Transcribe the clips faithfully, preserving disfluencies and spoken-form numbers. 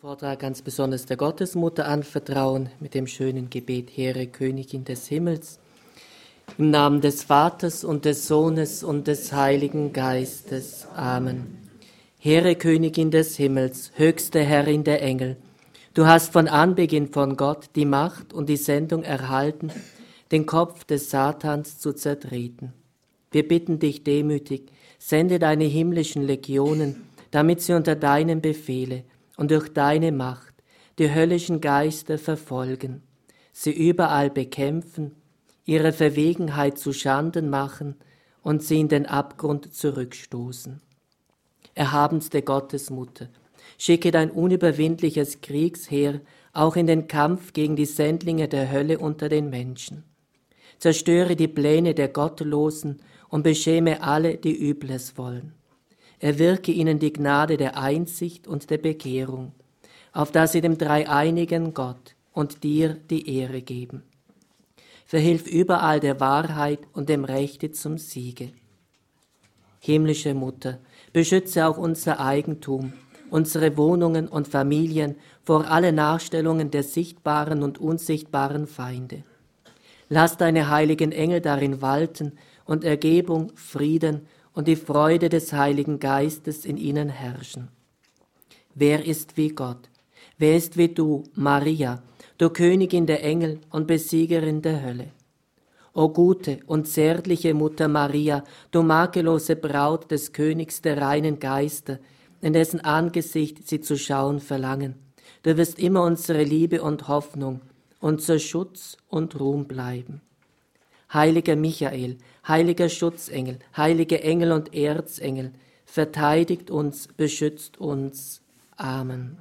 Vortrag ganz besonders der Gottesmutter anvertrauen mit dem schönen Gebet: Hehre Königin des Himmels, im Namen des Vaters und des Sohnes und des Heiligen Geistes. Amen. Hehre Königin des Himmels, höchste Herrin der Engel, du hast von Anbeginn von Gott die Macht und die Sendung erhalten, den Kopf des Satans zu zertreten. Wir bitten dich demütig, sende deine himmlischen Legionen, damit sie unter deinem Befehle und durch deine Macht die höllischen Geister verfolgen, sie überall bekämpfen, ihre Verwegenheit zu Schanden machen und sie in den Abgrund zurückstoßen. Erhabenste Gottesmutter, schicke dein unüberwindliches Kriegsheer auch in den Kampf gegen die Sendlinge der Hölle unter den Menschen. Zerstöre die Pläne der Gottlosen und beschäme alle, die Übles wollen. Erwirke ihnen die Gnade der Einsicht und der Bekehrung, auf dass sie dem dreieinigen Gott und dir die Ehre geben. Verhilf überall der Wahrheit und dem Rechte zum Siege. Himmlische Mutter, beschütze auch unser Eigentum, unsere Wohnungen und Familien vor allen Nachstellungen der sichtbaren und unsichtbaren Feinde. Lass deine heiligen Engel darin walten und Ergebung, Frieden und die Freude des Heiligen Geistes in ihnen herrschen. Wer ist wie Gott? Wer ist wie du, Maria, du Königin der Engel und Besiegerin der Hölle? O gute und zärtliche Mutter Maria, du makellose Braut des Königs der reinen Geister, in dessen Angesicht sie zu schauen verlangen, du wirst immer unsere Liebe und Hoffnung, unser Schutz und Ruhm bleiben. Heiliger Michael, heiliger Schutzengel, heilige Engel und Erzengel, verteidigt uns, beschützt uns. Amen.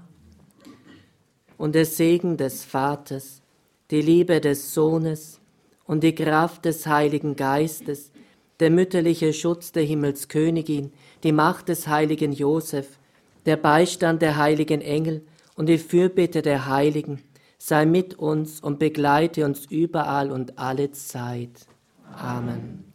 Und der Segen des Vaters, die Liebe des Sohnes und die Kraft des Heiligen Geistes, der mütterliche Schutz der Himmelskönigin, die Macht des heiligen Josef, der Beistand der heiligen Engel und die Fürbitte der Heiligen, sei mit uns und begleite uns überall und alle Zeit. Amen.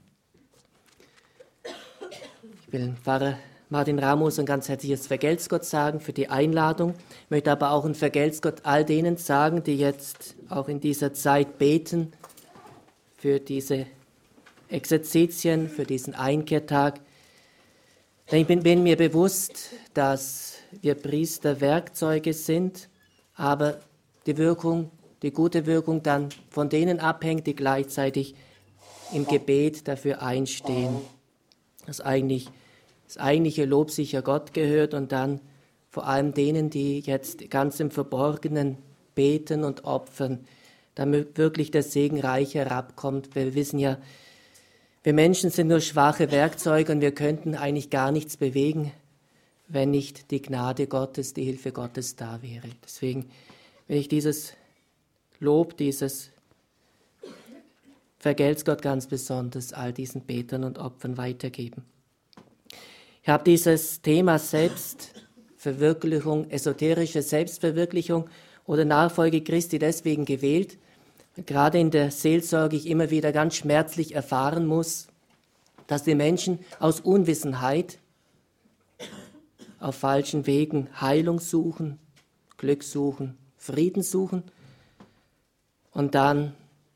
Ich will Pfarrer Martin Ramos ein ganz herzliches Vergelt's Gott sagen für die Einladung. Ich möchte aber auch ein Vergelt's Gott all denen sagen, die jetzt auch in dieser Zeit beten für diese Exerzitien, für diesen Einkehrtag. Denn ich bin, bin mir bewusst, dass wir Priester Werkzeuge sind, aber die Wirkung, die gute Wirkung dann von denen abhängt, die gleichzeitig im Gebet dafür einstehen, dass eigentlich das eigentliche Lob sicher Gott gehört und dann vor allem denen, die jetzt ganz im Verborgenen beten und opfern, damit wirklich der Segen reich herabkommt. Wir wissen ja, wir Menschen sind nur schwache Werkzeuge und wir könnten eigentlich gar nichts bewegen, wenn nicht die Gnade Gottes, die Hilfe Gottes da wäre. Deswegen will ich dieses Lob, dieses Vergelt's Gott ganz besonders all diesen Betern und Opfern weitergeben. Ich habe dieses Thema Selbstverwirklichung, esoterische Selbstverwirklichung oder Nachfolge Christi deswegen gewählt, weil gerade in der Seelsorge ich immer wieder ganz schmerzlich erfahren muss, dass die Menschen aus Unwissenheit auf falschen Wegen Heilung suchen, Glück suchen, Frieden suchen und dann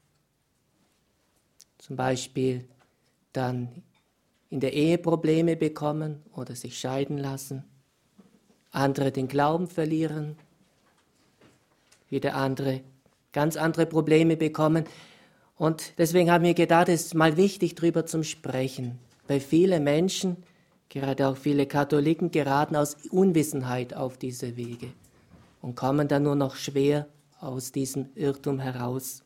zum Beispiel dann in der Ehe Probleme bekommen oder sich scheiden lassen, andere den Glauben verlieren, wieder andere ganz andere Probleme bekommen. Und deswegen haben wir gedacht, es ist mal wichtig, darüber zu sprechen. Weil viele Menschen, gerade auch viele Katholiken, geraten aus Unwissenheit auf diese Wege und kommen dann nur noch schwer aus diesem Irrtum heraus.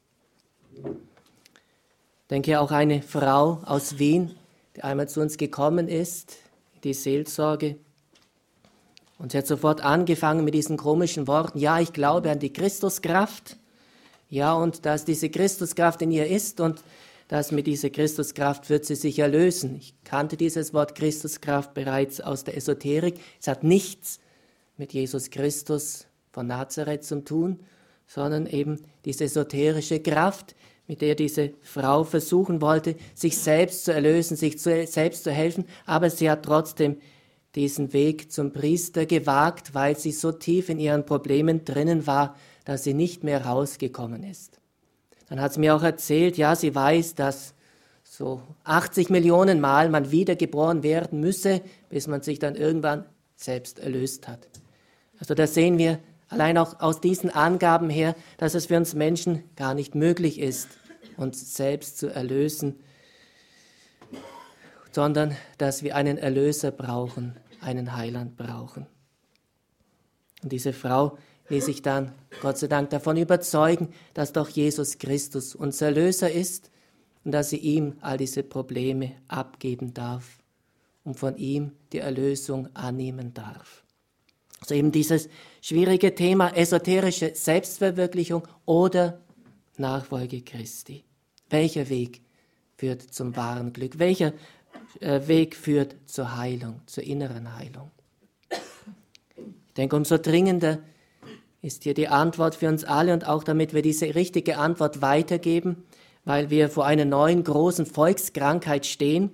Ich denke auch eine Frau aus Wien, die einmal zu uns gekommen ist, die Seelsorge, und sie hat sofort angefangen mit diesen komischen Worten: Ja, ich glaube an die Christuskraft, ja, und dass diese Christuskraft in ihr ist und dass mit dieser Christuskraft wird sie sich erlösen. Ich kannte dieses Wort Christuskraft bereits aus der Esoterik. Es hat nichts mit Jesus Christus von Nazareth zu tun, sondern eben diese esoterische Kraft, mit der diese Frau versuchen wollte, sich selbst zu erlösen, sich zu, selbst zu helfen, aber sie hat trotzdem diesen Weg zum Priester gewagt, weil sie so tief in ihren Problemen drinnen war, dass sie nicht mehr rausgekommen ist. Dann hat sie mir auch erzählt, ja, sie weiß, dass so achtzig Millionen Mal man wiedergeboren werden müsse, bis man sich dann irgendwann selbst erlöst hat. Also da sehen wir allein auch aus diesen Angaben her, dass es für uns Menschen gar nicht möglich ist, uns selbst zu erlösen, sondern dass wir einen Erlöser brauchen, einen Heiland brauchen. Und diese Frau ließ sich dann, Gott sei Dank, davon überzeugen, dass doch Jesus Christus unser Erlöser ist und dass sie ihm all diese Probleme abgeben darf und von ihm die Erlösung annehmen darf. Also eben dieses schwierige Thema esoterische Selbstverwirklichung oder Nachfolge Christi. Welcher Weg führt zum wahren Glück? Welcher äh, Weg führt zur Heilung, zur inneren Heilung? Ich denke, umso dringender ist hier die Antwort für uns alle und auch damit wir diese richtige Antwort weitergeben, weil wir vor einer neuen großen Volkskrankheit stehen.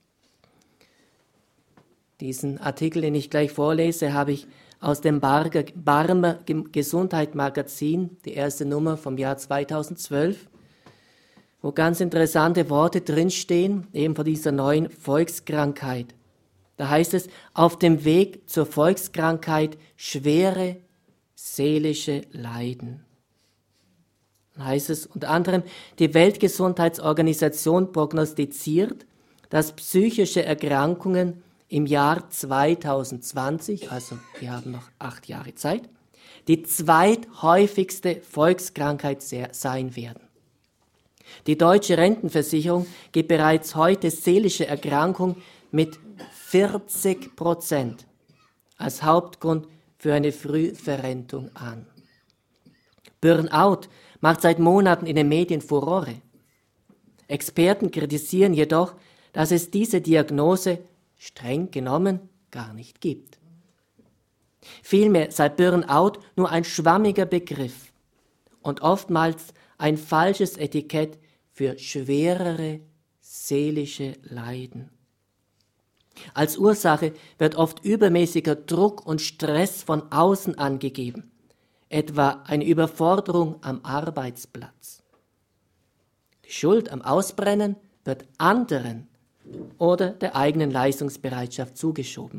Diesen Artikel, den ich gleich vorlese, habe ich aus dem Barmer Gesundheit Magazin, die erste Nummer vom Jahr zweitausendzwölf, wo ganz interessante Worte drinstehen, eben von dieser neuen Volkskrankheit. Da heißt es, auf dem Weg zur Volkskrankheit schwere seelische Leiden. Dann heißt es unter anderem, die Weltgesundheitsorganisation prognostiziert, dass psychische Erkrankungen im Jahr zweitausendzwanzig, also wir haben noch acht Jahre Zeit, die zweithäufigste Volkskrankheit sein werden. Die deutsche Rentenversicherung gibt bereits heute seelische Erkrankung mit vierzig Prozent als Hauptgrund für eine Frühverrentung an. Burnout macht seit Monaten in den Medien Furore. Experten kritisieren jedoch, dass es diese Diagnose streng genommen gar nicht gibt. Vielmehr sei Burnout nur ein schwammiger Begriff und oftmals ein falsches Etikett für schwerere seelische Leiden. Als Ursache wird oft übermäßiger Druck und Stress von außen angegeben, etwa eine Überforderung am Arbeitsplatz. Die Schuld am Ausbrennen wird anderen oder der eigenen Leistungsbereitschaft zugeschoben.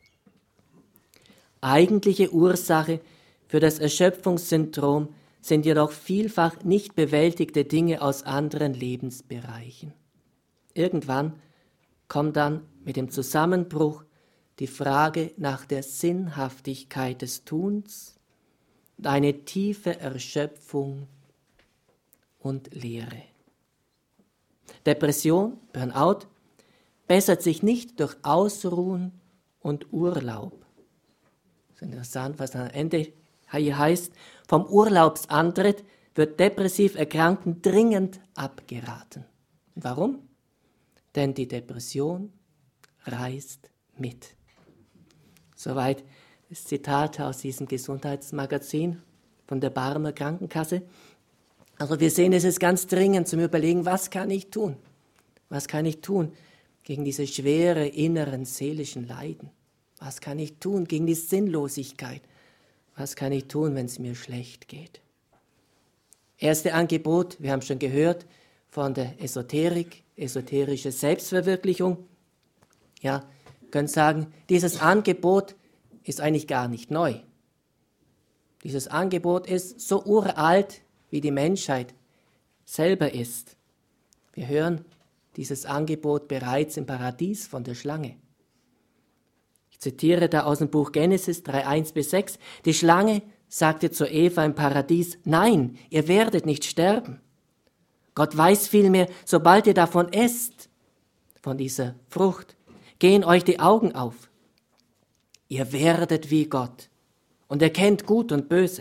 Eigentliche Ursache für das Erschöpfungssyndrom sind jedoch vielfach nicht bewältigte Dinge aus anderen Lebensbereichen. Irgendwann kommt dann mit dem Zusammenbruch die Frage nach der Sinnhaftigkeit des Tuns und eine tiefe Erschöpfung und Leere. Depression, Burnout, bessert sich nicht durch Ausruhen und Urlaub. Das ist interessant, was am Ende hier heißt, vom Urlaubsantritt wird depressiv Erkrankten dringend abgeraten. Warum? Denn die Depression reist mit. Soweit das Zitat aus diesem Gesundheitsmagazin von der Barmer Krankenkasse. Also wir sehen, es ist ganz dringend zum Überlegen, was kann ich tun? Was kann ich tun gegen diese schwere inneren seelischen Leiden? Was kann ich tun gegen die Sinnlosigkeit? Was kann ich tun, wenn es mir schlecht geht? Erste Angebot, wir haben schon gehört, von der Esoterik, esoterische Selbstverwirklichung. Ja, wir können sagen, dieses Angebot ist eigentlich gar nicht neu. Dieses Angebot ist so uralt, wie die Menschheit selber ist. Wir hören dieses Angebot bereits im Paradies von der Schlange. Ich zitiere da aus dem Buch Genesis drei, eins bis sechs. Die Schlange sagte zu Eva im Paradies, nein, ihr werdet nicht sterben. Gott weiß vielmehr, sobald ihr davon esst, von dieser Frucht, gehen euch die Augen auf. Ihr werdet wie Gott und erkennt Gut und Böse.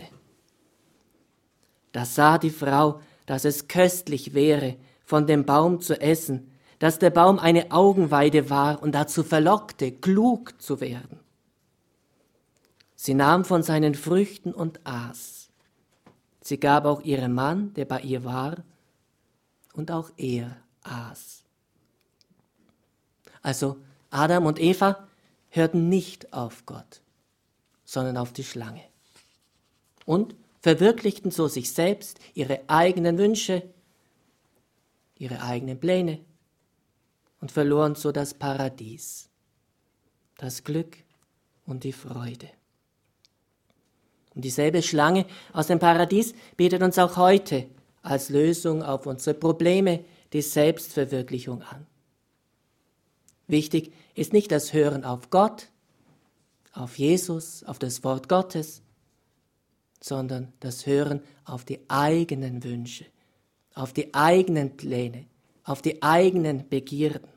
Da sah die Frau, dass es köstlich wäre, von dem Baum zu essen, dass der Baum eine Augenweide war und dazu verlockte, klug zu werden. Sie nahm von seinen Früchten und aß. Sie gab auch ihrem Mann, der bei ihr war, und auch er aß. Also Adam und Eva hörten nicht auf Gott, sondern auf die Schlange und verwirklichten so sich selbst, ihre eigenen Wünsche, ihre eigenen Pläne und verloren so das Paradies, das Glück und die Freude. Und dieselbe Schlange aus dem Paradies bietet uns auch heute als Lösung auf unsere Probleme die Selbstverwirklichung an. Wichtig ist nicht das Hören auf Gott, auf Jesus, auf das Wort Gottes, sondern das Hören auf die eigenen Wünsche, auf die eigenen Pläne, auf die eigenen Begierden.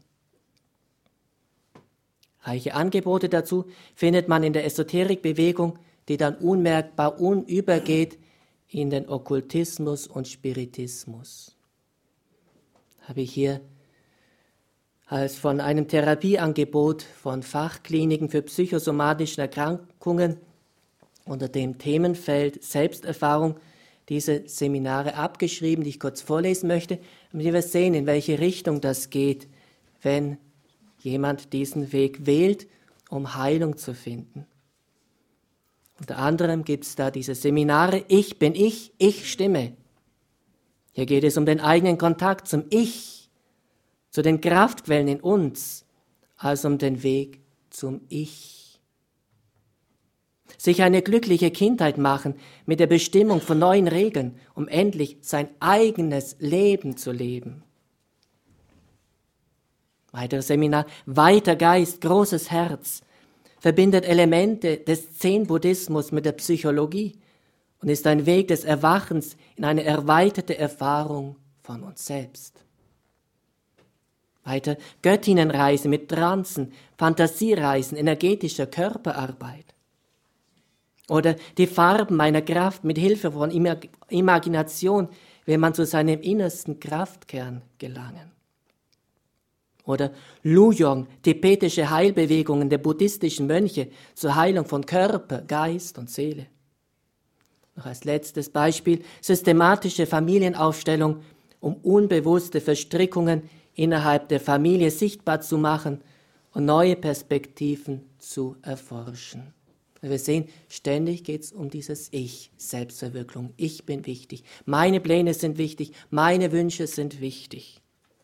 Reiche Angebote dazu findet man in der Esoterikbewegung, die dann unmerkbar übergeht in den Okkultismus und Spiritismus. Habe ich hier als von einem Therapieangebot von Fachkliniken für psychosomatische Erkrankungen unter dem Themenfeld Selbsterfahrung diese Seminare abgeschrieben, die ich kurz vorlesen möchte, damit wir sehen, in welche Richtung das geht, wenn jemand diesen Weg wählt, um Heilung zu finden. Unter anderem gibt es da diese Seminare Ich bin ich, ich stimme. Hier geht es um den eigenen Kontakt zum Ich, zu den Kraftquellen in uns, als um den Weg zum Ich. Sich eine glückliche Kindheit machen mit der Bestimmung von neuen Regeln, um endlich sein eigenes Leben zu leben. Weiteres Seminar, Weiter Geist, großes Herz, verbindet Elemente des Zen-Buddhismus mit der Psychologie und ist ein Weg des Erwachens in eine erweiterte Erfahrung von uns selbst. Weiter Göttinnenreise mit Transen, Fantasiereisen, energetischer Körperarbeit. Oder die Farben meiner Kraft mit Hilfe von Imagination, will man zu seinem innersten Kraftkern gelangen. Oder Luyong, tibetische Heilbewegungen der buddhistischen Mönche zur Heilung von Körper, Geist und Seele. Noch als letztes Beispiel systematische Familienaufstellung, um unbewusste Verstrickungen innerhalb der Familie sichtbar zu machen und neue Perspektiven zu erforschen. Wir sehen, ständig geht es um dieses Ich, Selbstverwirklichung. Ich bin wichtig, meine Pläne sind wichtig, meine Wünsche sind wichtig.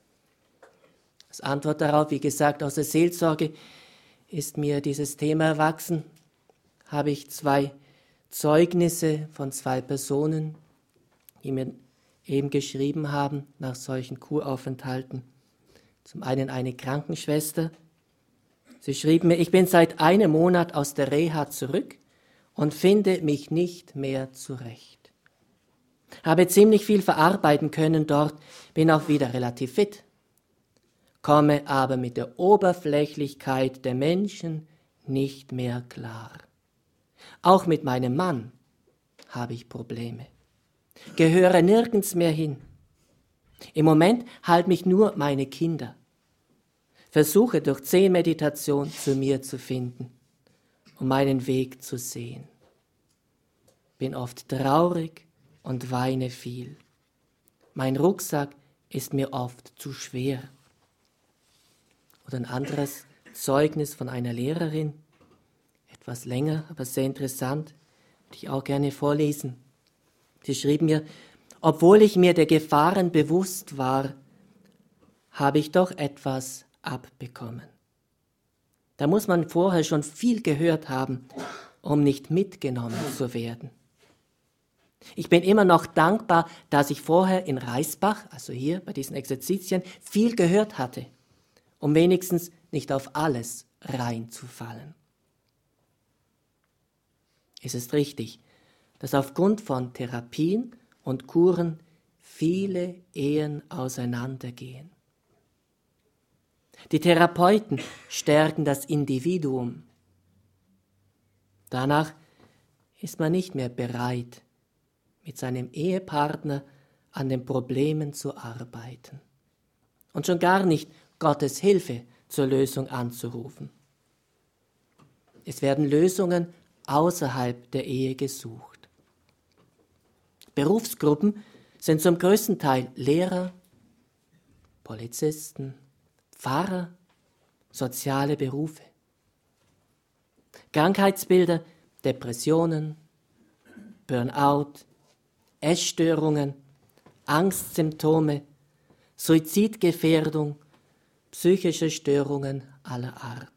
Als Antwort darauf, wie gesagt, aus der Seelsorge ist mir dieses Thema erwachsen, habe ich zwei Zeugnisse von zwei Personen, die mir eben geschrieben haben nach solchen Kuraufenthalten. Zum einen eine Krankenschwester. Sie schrieb mir, ich bin seit einem Monat aus der Reha zurück und finde mich nicht mehr zurecht. Habe ziemlich viel verarbeiten können dort, bin auch wieder relativ fit, komme aber mit der Oberflächlichkeit der Menschen nicht mehr klar. Auch mit meinem Mann habe ich Probleme. Gehöre nirgends mehr hin. Im Moment halten mich nur meine Kinder. Versuche durch Zen-Meditation zu mir zu finden, um meinen Weg zu sehen. Bin oft traurig und weine viel. Mein Rucksack ist mir oft zu schwer. Oder ein anderes Zeugnis von einer Lehrerin, etwas länger, aber sehr interessant, würde ich auch gerne vorlesen. Sie schrieb mir, obwohl ich mir der Gefahren bewusst war, habe ich doch etwas abbekommen. Da muss man vorher schon viel gehört haben, um nicht mitgenommen zu werden. Ich bin immer noch dankbar, dass ich vorher in Reisbach, also hier bei diesen Exerzitien, viel gehört hatte, um wenigstens nicht auf alles reinzufallen. Es ist richtig, dass aufgrund von Therapien und Kuren viele Ehen auseinandergehen. Die Therapeuten stärken das Individuum. Danach ist man nicht mehr bereit, mit seinem Ehepartner an den Problemen zu arbeiten und schon gar nicht Gottes Hilfe zur Lösung anzurufen. Es werden Lösungen außerhalb der Ehe gesucht. Berufsgruppen sind zum größten Teil Lehrer, Polizisten, Pfarrer, soziale Berufe. Krankheitsbilder, Depressionen, Burnout, Essstörungen, Angstsymptome, Suizidgefährdung, psychische Störungen aller Art.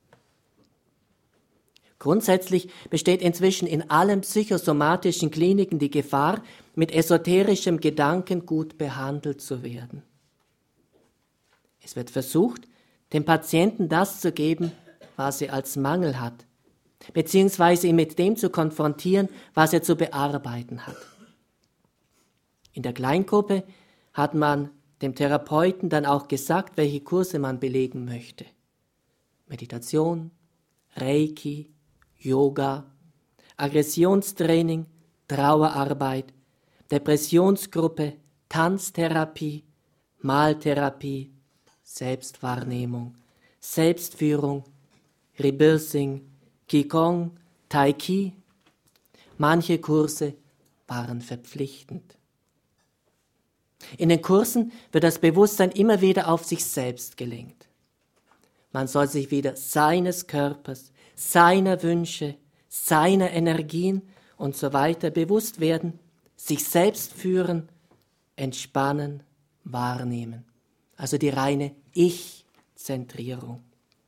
Grundsätzlich besteht inzwischen in allen psychosomatischen Kliniken die Gefahr, mit esoterischem Gedankengut behandelt zu werden. Es wird versucht, dem Patienten das zu geben, was er als Mangel hat, beziehungsweise ihn mit dem zu konfrontieren, was er zu bearbeiten hat. In der Kleingruppe hat man dem Therapeuten dann auch gesagt, welche Kurse man belegen möchte. Meditation, Reiki, Yoga, Aggressionstraining, Trauerarbeit, Depressionsgruppe, Tanztherapie, Maltherapie, Selbstwahrnehmung, Selbstführung, Rebirthing, Qigong, Tai Chi. Manche Kurse waren verpflichtend. In den Kursen wird das Bewusstsein immer wieder auf sich selbst gelenkt. Man soll sich wieder seines Körpers, seiner Wünsche, seiner Energien und so weiter bewusst werden, sich selbst führen, entspannen, wahrnehmen. Also die reine Ich-Zentrierung.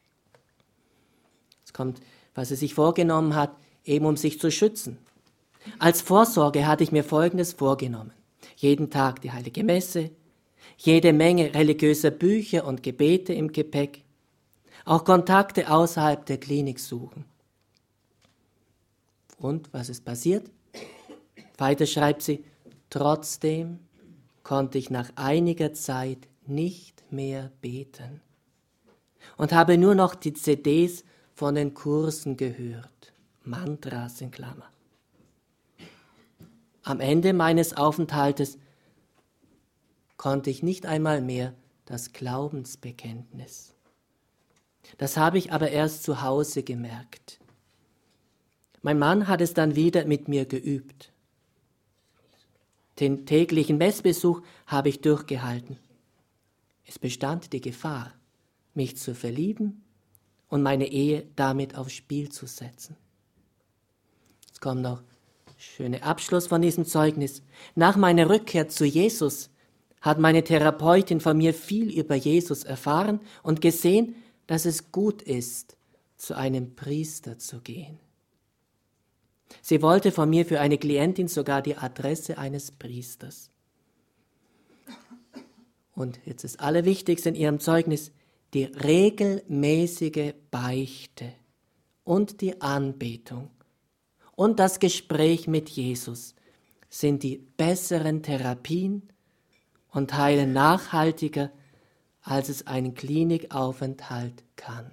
Es kommt, was er sich vorgenommen hat, eben um sich zu schützen. Als Vorsorge hatte ich mir Folgendes vorgenommen. Jeden Tag die Heilige Messe, jede Menge religiöser Bücher und Gebete im Gepäck, auch Kontakte außerhalb der Klinik suchen. Und was ist passiert? Weiter schreibt sie, trotzdem konnte ich nach einiger Zeit nicht mehr beten und habe nur noch die C Ds von den Kursen gehört, Mantras in Klammer. Am Ende meines Aufenthaltes konnte ich nicht einmal mehr das Glaubensbekenntnis. Das habe ich aber erst zu Hause gemerkt. Mein Mann hat es dann wieder mit mir geübt. Den täglichen Messbesuch habe ich durchgehalten. Es bestand die Gefahr, mich zu verlieben und meine Ehe damit aufs Spiel zu setzen. Jetzt kommt noch schöner Abschluss von diesem Zeugnis. Nach meiner Rückkehr zu Jesus hat meine Therapeutin von mir viel über Jesus erfahren und gesehen, dass es gut ist, zu einem Priester zu gehen. Sie wollte von mir für eine Klientin sogar die Adresse eines Priesters. Und jetzt das Allerwichtigste in ihrem Zeugnis, die regelmäßige Beichte und die Anbetung und das Gespräch mit Jesus sind die besseren Therapien und heilen nachhaltiger, als es ein Klinikaufenthalt kann.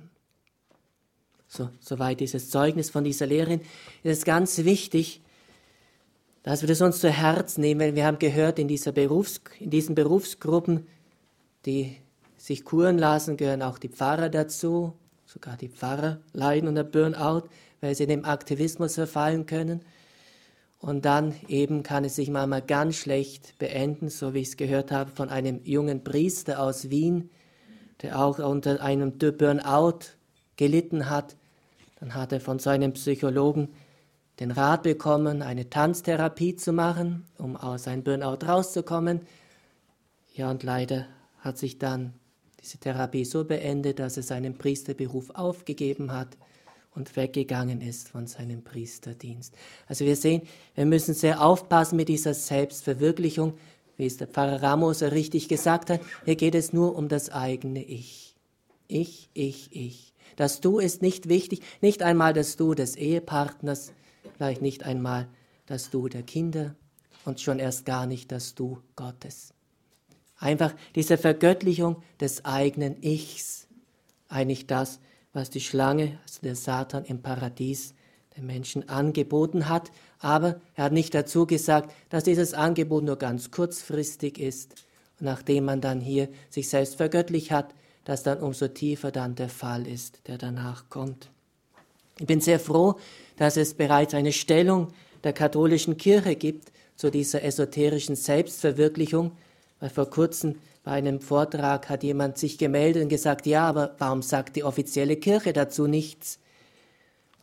So, soweit dieses Zeugnis von dieser Lehrerin. Es ist ganz wichtig, dass wir das uns zu Herz nehmen. Wir haben gehört, in, dieser Berufs-, in diesen Berufsgruppen, die sich kuren lassen, gehören auch die Pfarrer dazu. Sogar die Pfarrer leiden unter Burnout, weil sie dem Aktivismus verfallen können. Und dann eben kann es sich manchmal ganz schlecht beenden, so wie ich es gehört habe von einem jungen Priester aus Wien, der auch unter einem Burnout gelitten hat. Dann hat er von seinem Psychologen den Rat bekommen, eine Tanztherapie zu machen, um aus seinem Burnout rauszukommen. Ja, und leider hat sich dann diese Therapie so beendet, dass er seinen Priesterberuf aufgegeben hat und weggegangen ist von seinem Priesterdienst. Also wir sehen, wir müssen sehr aufpassen mit dieser Selbstverwirklichung, wie es der Pfarrer Ramos richtig gesagt hat. Hier geht es nur um das eigene Ich. Ich, ich, ich. Das Du ist nicht wichtig, nicht einmal das Du des Ehepartners, vielleicht nicht einmal das Du der Kinder und schon erst gar nicht das Du Gottes. Einfach diese Vergöttlichung des eigenen Ichs, eigentlich das, was die Schlange, also der Satan im Paradies, den Menschen angeboten hat. Aber er hat nicht dazu gesagt, dass dieses Angebot nur ganz kurzfristig ist. Und nachdem man dann hier sich selbst vergöttlicht hat, dass dann umso tiefer dann der Fall ist, der danach kommt. Ich bin sehr froh, dass es bereits eine Stellung der katholischen Kirche gibt zu dieser esoterischen Selbstverwirklichung, weil vor kurzem bei einem Vortrag hat jemand sich gemeldet und gesagt, ja, aber warum sagt die offizielle Kirche dazu nichts?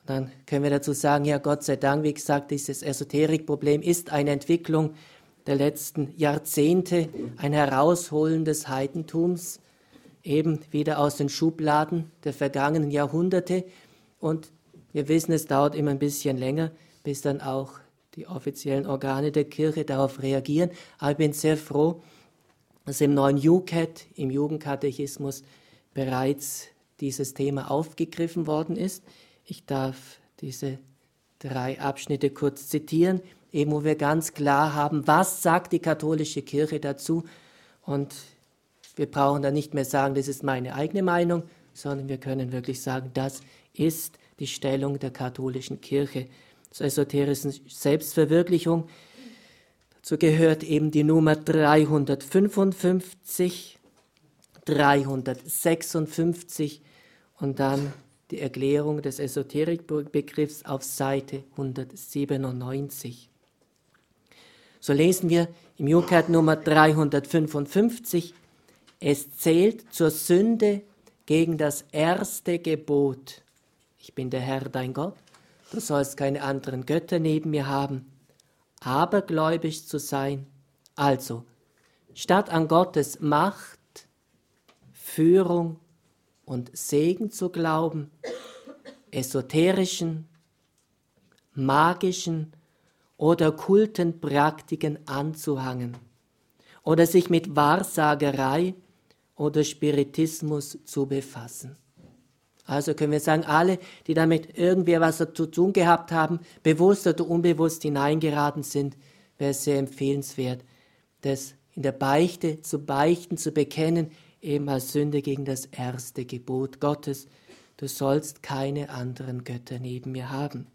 Dann können wir dazu sagen, ja, Gott sei Dank, wie gesagt, dieses Esoterikproblem ist eine Entwicklung der letzten Jahrzehnte, ein Herausholen des Heidentums, eben wieder aus den Schubladen der vergangenen Jahrhunderte. Und wir wissen, es dauert immer ein bisschen länger, bis dann auch die offiziellen Organe der Kirche darauf reagieren. Aber ich bin sehr froh, dass im neuen J U C A T, im Jugendkatechismus, bereits dieses Thema aufgegriffen worden ist. Ich darf diese drei Abschnitte kurz zitieren, eben wo wir ganz klar haben, was sagt die katholische Kirche dazu. Und wir brauchen dann nicht mehr sagen, das ist meine eigene Meinung, sondern wir können wirklich sagen, das ist die Stellung der katholischen Kirche zur esoterischen Selbstverwirklichung. Dazu gehört eben die Nummer dreihundertfünfundfünfzig, dreihundertsechsundfünfzig und dann die Erklärung des Esoterikbegriffs auf Seite hundertsiebenundneunzig. So lesen wir im J U C A T Nummer dreihundertfünfundfünfzig, es zählt zur Sünde gegen das erste Gebot. Ich bin der Herr, dein Gott, du sollst keine anderen Götter neben mir haben, abergläubisch zu sein. Also, statt an Gottes Macht, Führung und Segen zu glauben, esoterischen, magischen oder okkulten Praktiken anzuhangen oder sich mit Wahrsagerei oder Spiritismus zu befassen. Also können wir sagen, alle, die damit irgendwie was zu tun gehabt haben, bewusst oder unbewusst hineingeraten sind, wäre es sehr empfehlenswert, das in der Beichte zu beichten, zu bekennen, eben als Sünde gegen das erste Gebot Gottes. Du sollst keine anderen Götter neben mir haben.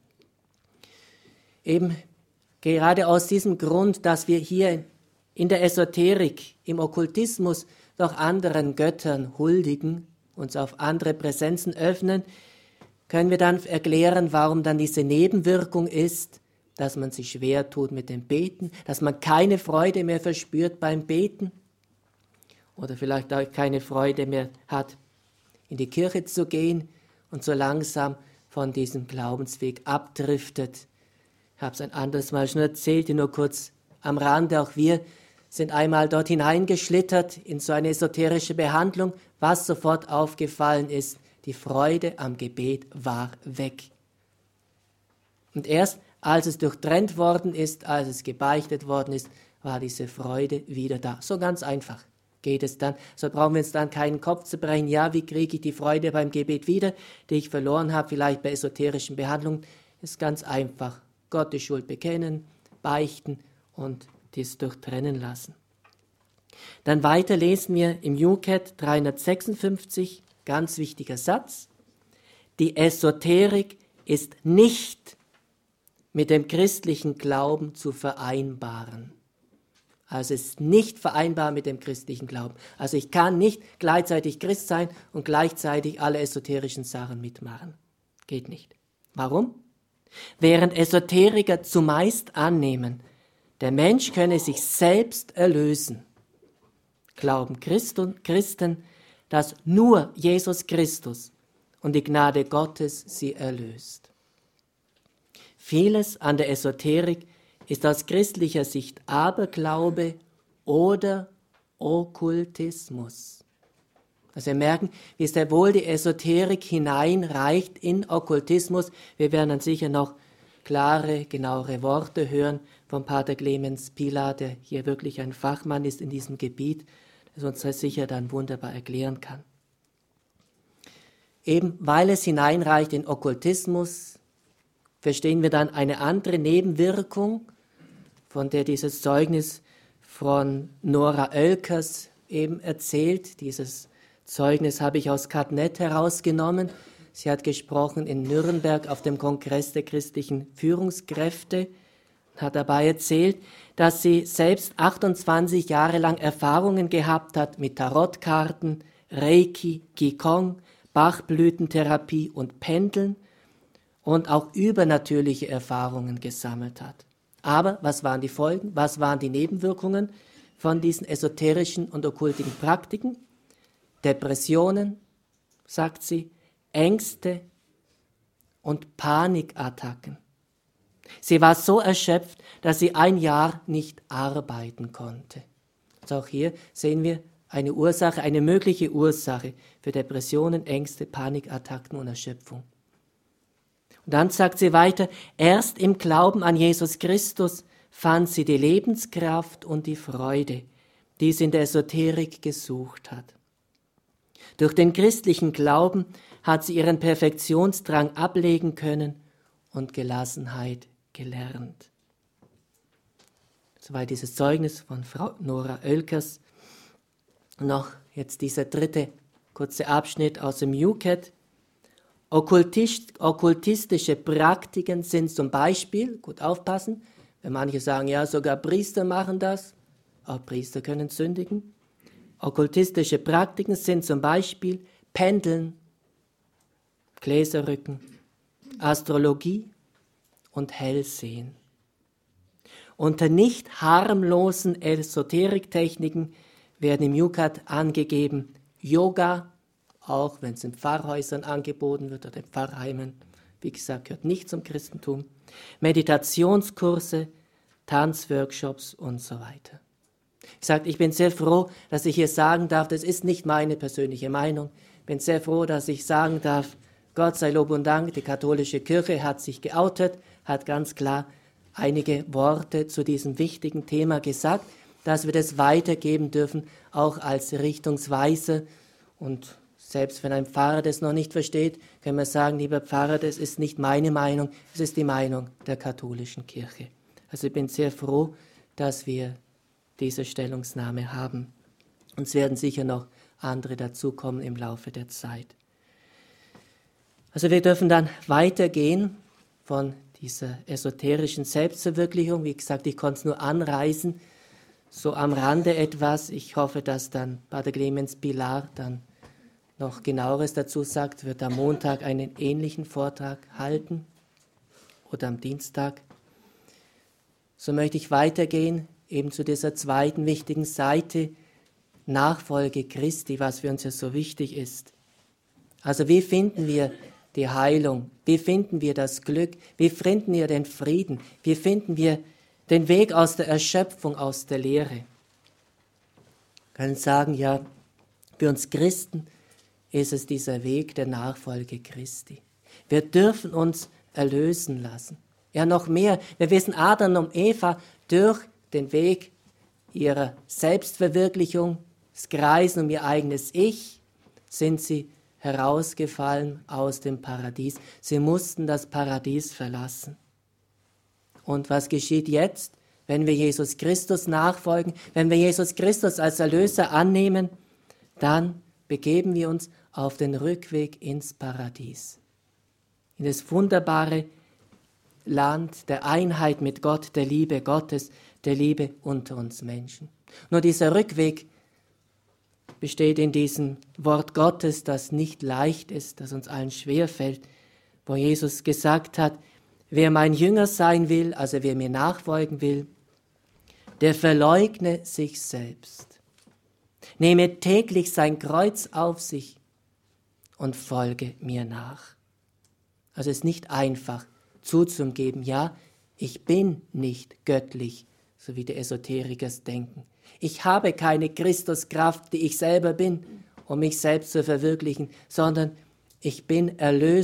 Eben gerade aus diesem Grund, dass wir hier in der Esoterik, im Okkultismus noch anderen Göttern huldigen, uns auf andere Präsenzen öffnen, können wir dann erklären, warum dann diese Nebenwirkung ist, dass man sich schwer tut mit dem Beten, dass man keine Freude mehr verspürt beim Beten oder vielleicht auch keine Freude mehr hat, in die Kirche zu gehen und so langsam von diesem Glaubensweg abdriftet. Ich habe es ein anderes Mal schon erzählt, nur kurz am Rande, auch wir sind einmal dort hineingeschlittert in so eine esoterische Behandlung, was sofort aufgefallen ist, die Freude am Gebet war weg. Und erst als es durchtrennt worden ist, als es gebeichtet worden ist, war diese Freude wieder da. So ganz einfach geht es dann. So brauchen wir uns dann keinen Kopf zu brechen, ja, wie kriege ich die Freude beim Gebet wieder, die ich verloren habe, vielleicht bei esoterischen Behandlungen. Ist ganz einfach. Gott die Schuld bekennen, beichten und dies durchtrennen lassen. Dann weiter lesen wir im J U C A T dreihundertsechsundfünfzig, ganz wichtiger Satz, die Esoterik ist nicht mit dem christlichen Glauben zu vereinbaren. Also es ist nicht vereinbar mit dem christlichen Glauben. Also ich kann nicht gleichzeitig Christ sein und gleichzeitig alle esoterischen Sachen mitmachen. Geht nicht. Warum? Während Esoteriker zumeist annehmen, der Mensch könne sich selbst erlösen, glauben Christen, dass nur Jesus Christus und die Gnade Gottes sie erlöst. Vieles an der Esoterik ist aus christlicher Sicht Aberglaube oder Okkultismus. Also wir merken, wie sehr wohl die Esoterik hineinreicht in Okkultismus. Wir werden dann sicher noch klare, genauere Worte hören von Pater Clemens Pilar, der hier wirklich ein Fachmann ist in diesem Gebiet, das uns das sicher dann wunderbar erklären kann. Eben weil es hineinreicht in Okkultismus, verstehen wir dann eine andere Nebenwirkung, von der dieses Zeugnis von Nora Oelkers eben erzählt. Dieses Zeugnis habe ich aus Catnet herausgenommen. Sie hat gesprochen in Nürnberg auf dem Kongress der christlichen Führungskräfte und hat dabei erzählt, dass sie selbst achtundzwanzig Jahre lang Erfahrungen gehabt hat mit Tarotkarten, Reiki, Qigong, Bachblütentherapie und Pendeln und auch übernatürliche Erfahrungen gesammelt hat. Aber was waren die Folgen? Was waren die Nebenwirkungen von diesen esoterischen und okkulten Praktiken? Depressionen, sagt sie, Ängste und Panikattacken. Sie war so erschöpft, dass sie ein Jahr nicht arbeiten konnte. Also auch hier sehen wir eine Ursache, eine mögliche Ursache für Depressionen, Ängste, Panikattacken und Erschöpfung. Und dann sagt sie weiter, erst im Glauben an Jesus Christus fand sie die Lebenskraft und die Freude, die sie in der Esoterik gesucht hat. Durch den christlichen Glauben hat sie ihren Perfektionsdrang ablegen können und Gelassenheit gelernt. Soweit dieses Zeugnis von Frau Nora Oelkers. Noch jetzt dieser dritte kurze Abschnitt aus dem U C A T. Okkultist, okkultistische Praktiken sind zum Beispiel, gut aufpassen, wenn manche sagen, ja, sogar Priester machen das, auch Priester können sündigen. Okkultistische Praktiken sind zum Beispiel Pendeln, Gläserrücken, Astrologie und Hellsehen. Unter nicht harmlosen Esoteriktechniken werden im U C A T angegeben Yoga, auch wenn es in Pfarrhäusern angeboten wird oder in Pfarrheimen, wie gesagt, gehört nicht zum Christentum, Meditationskurse, Tanzworkshops und so weiter. Ich sage, ich bin sehr froh, dass ich hier sagen darf, das ist nicht meine persönliche Meinung. Ich bin sehr froh, dass ich sagen darf, Gott sei Lob und Dank, die katholische Kirche hat sich geoutet, hat ganz klar einige Worte zu diesem wichtigen Thema gesagt, dass wir das weitergeben dürfen, auch als Richtungsweise. Und selbst wenn ein Pfarrer das noch nicht versteht, können wir sagen, lieber Pfarrer, das ist nicht meine Meinung, es ist die Meinung der katholischen Kirche. Also ich bin sehr froh, dass wir diese Stellungnahme haben. Und es werden sicher noch andere dazukommen im Laufe der Zeit. Also wir dürfen dann weitergehen von dieser esoterischen Selbstverwirklichung. Wie gesagt, ich konnte es nur anreißen, so am Rande etwas. Ich hoffe, dass dann Pater Clemens Pilar dann noch genaueres dazu sagt, wird am Montag einen ähnlichen Vortrag halten oder am Dienstag. So möchte ich weitergehen, eben zu dieser zweiten wichtigen Seite, Nachfolge Christi, was für uns ja so wichtig ist. Also wie finden wir die Heilung? Wie finden wir das Glück? Wie finden wir den Frieden? Wie finden wir den Weg aus der Erschöpfung, aus der Leere? Wir können sagen, ja, für uns Christen ist es dieser Weg der Nachfolge Christi. Wir dürfen uns erlösen lassen. Ja, noch mehr. Wir wissen, Adam und Eva durch den Weg ihrer Selbstverwirklichung, das Kreisen um ihr eigenes Ich, sind sie herausgefallen aus dem Paradies. Sie mussten das Paradies verlassen. Und was geschieht jetzt, wenn wir Jesus Christus nachfolgen, wenn wir Jesus Christus als Erlöser annehmen? Dann begeben wir uns auf den Rückweg ins Paradies, in das wunderbare Land der Einheit mit Gott, der Liebe Gottes, der Liebe unter uns Menschen. Nur dieser Rückweg besteht in diesem Wort Gottes, das nicht leicht ist, das uns allen schwerfällt, wo Jesus gesagt hat, wer mein Jünger sein will, also wer mir nachfolgen will, der verleugne sich selbst, nehme täglich sein Kreuz auf sich und folge mir nach. Also es ist nicht einfach zuzugeben, ja, ich bin nicht göttlich, so wie die Esoteriker es denken. Ich habe keine Christuskraft, die ich selber bin, um mich selbst zu verwirklichen, sondern ich bin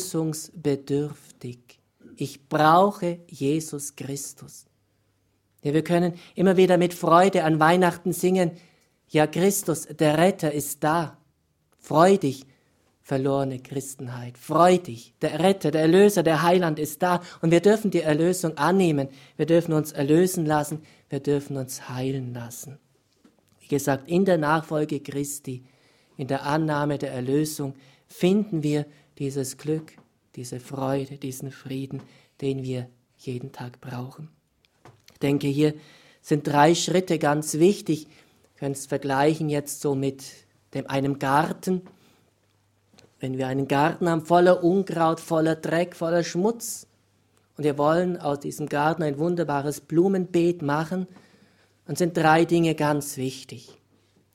erlösungsbedürftig. Ich brauche Jesus Christus. Ja, wir können immer wieder mit Freude an Weihnachten singen, ja, Christus, der Retter, ist da. Freu dich, verlorene Christenheit. Freu dich, der Retter, der Erlöser, der Heiland ist da. Und wir dürfen die Erlösung annehmen. Wir dürfen uns erlösen lassen. Wir dürfen uns heilen lassen. Wie gesagt, in der Nachfolge Christi, in der Annahme der Erlösung, finden wir dieses Glück, diese Freude, diesen Frieden, den wir jeden Tag brauchen. Ich denke, hier sind drei Schritte ganz wichtig. Wir können es vergleichen jetzt so mit dem, einem Garten. Wenn wir einen Garten haben voller Unkraut, voller Dreck, voller Schmutz und wir wollen aus diesem Garten ein wunderbares Blumenbeet machen, dann sind drei Dinge ganz wichtig.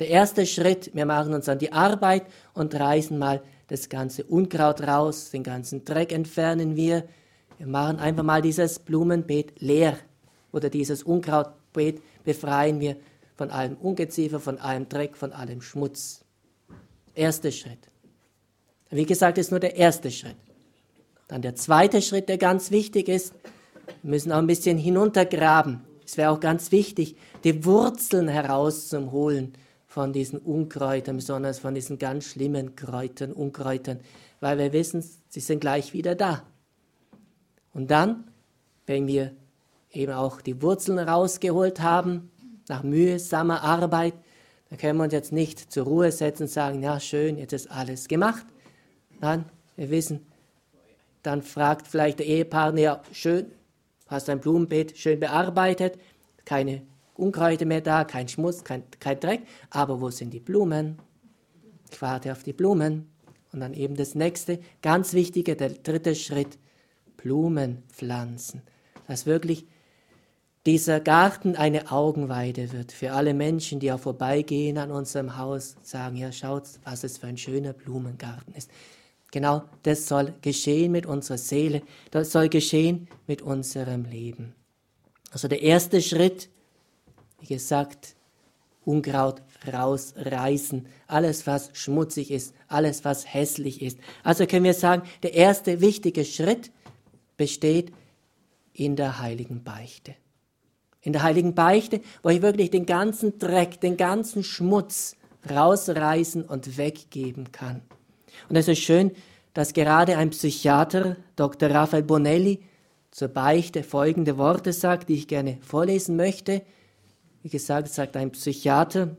Der erste Schritt, wir machen uns an die Arbeit und reißen mal das ganze Unkraut raus, den ganzen Dreck entfernen wir. Wir machen einfach mal dieses Blumenbeet leer oder dieses Unkrautbeet befreien wir von allem Ungeziefer, von allem Dreck, von allem Schmutz. Erster Schritt. Wie gesagt, ist nur der erste Schritt. Dann der zweite Schritt, der ganz wichtig ist, wir müssen auch ein bisschen hinuntergraben. Es wäre auch ganz wichtig, die Wurzeln herauszuholen von diesen Unkräutern, besonders von diesen ganz schlimmen Kräutern, Unkräutern, weil wir wissen, sie sind gleich wieder da. Und dann, wenn wir eben auch die Wurzeln rausgeholt haben, nach mühsamer Arbeit, dann können wir uns jetzt nicht zur Ruhe setzen und sagen, ja schön, jetzt ist alles gemacht. Nein, wir wissen, dann fragt vielleicht der Ehepartner, ja schön, hast dein Blumenbeet schön bearbeitet, keine Unkräuter mehr da, kein Schmutz, kein, kein Dreck, aber wo sind die Blumen? Ich warte auf die Blumen. Und dann eben das nächste, ganz wichtige, der dritte Schritt, Blumen pflanzen. Dass wirklich dieser Garten eine Augenweide wird für alle Menschen, die auch vorbeigehen an unserem Haus, sagen, ja schaut, was es für ein schöner Blumengarten ist. Genau das soll geschehen mit unserer Seele, das soll geschehen mit unserem Leben. Also der erste Schritt, wie gesagt, Unkraut rausreißen, alles was schmutzig ist, alles was hässlich ist. Also können wir sagen, der erste wichtige Schritt besteht in der heiligen Beichte. In der heiligen Beichte, wo ich wirklich den ganzen Dreck, den ganzen Schmutz rausreißen und weggeben kann. Und es ist schön, dass gerade ein Psychiater, Doktor Raphael Bonelli, zur Beichte folgende Worte sagt, die ich gerne vorlesen möchte. Wie gesagt, sagt ein Psychiater,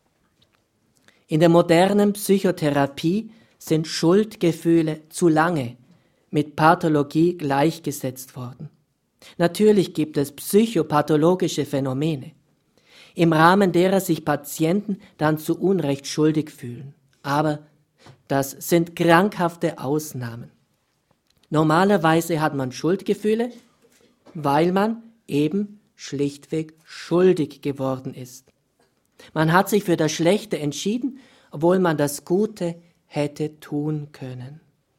in der modernen Psychotherapie sind Schuldgefühle zu lange mit Pathologie gleichgesetzt worden. Natürlich gibt es psychopathologische Phänomene, im Rahmen derer sich Patienten dann zu Unrecht schuldig fühlen. Aber das sind krankhafte Ausnahmen. Normalerweise hat man Schuldgefühle, weil man eben schlichtweg schuldig geworden ist. Man hat sich für das Schlechte entschieden, obwohl man das Gute hätte tun können.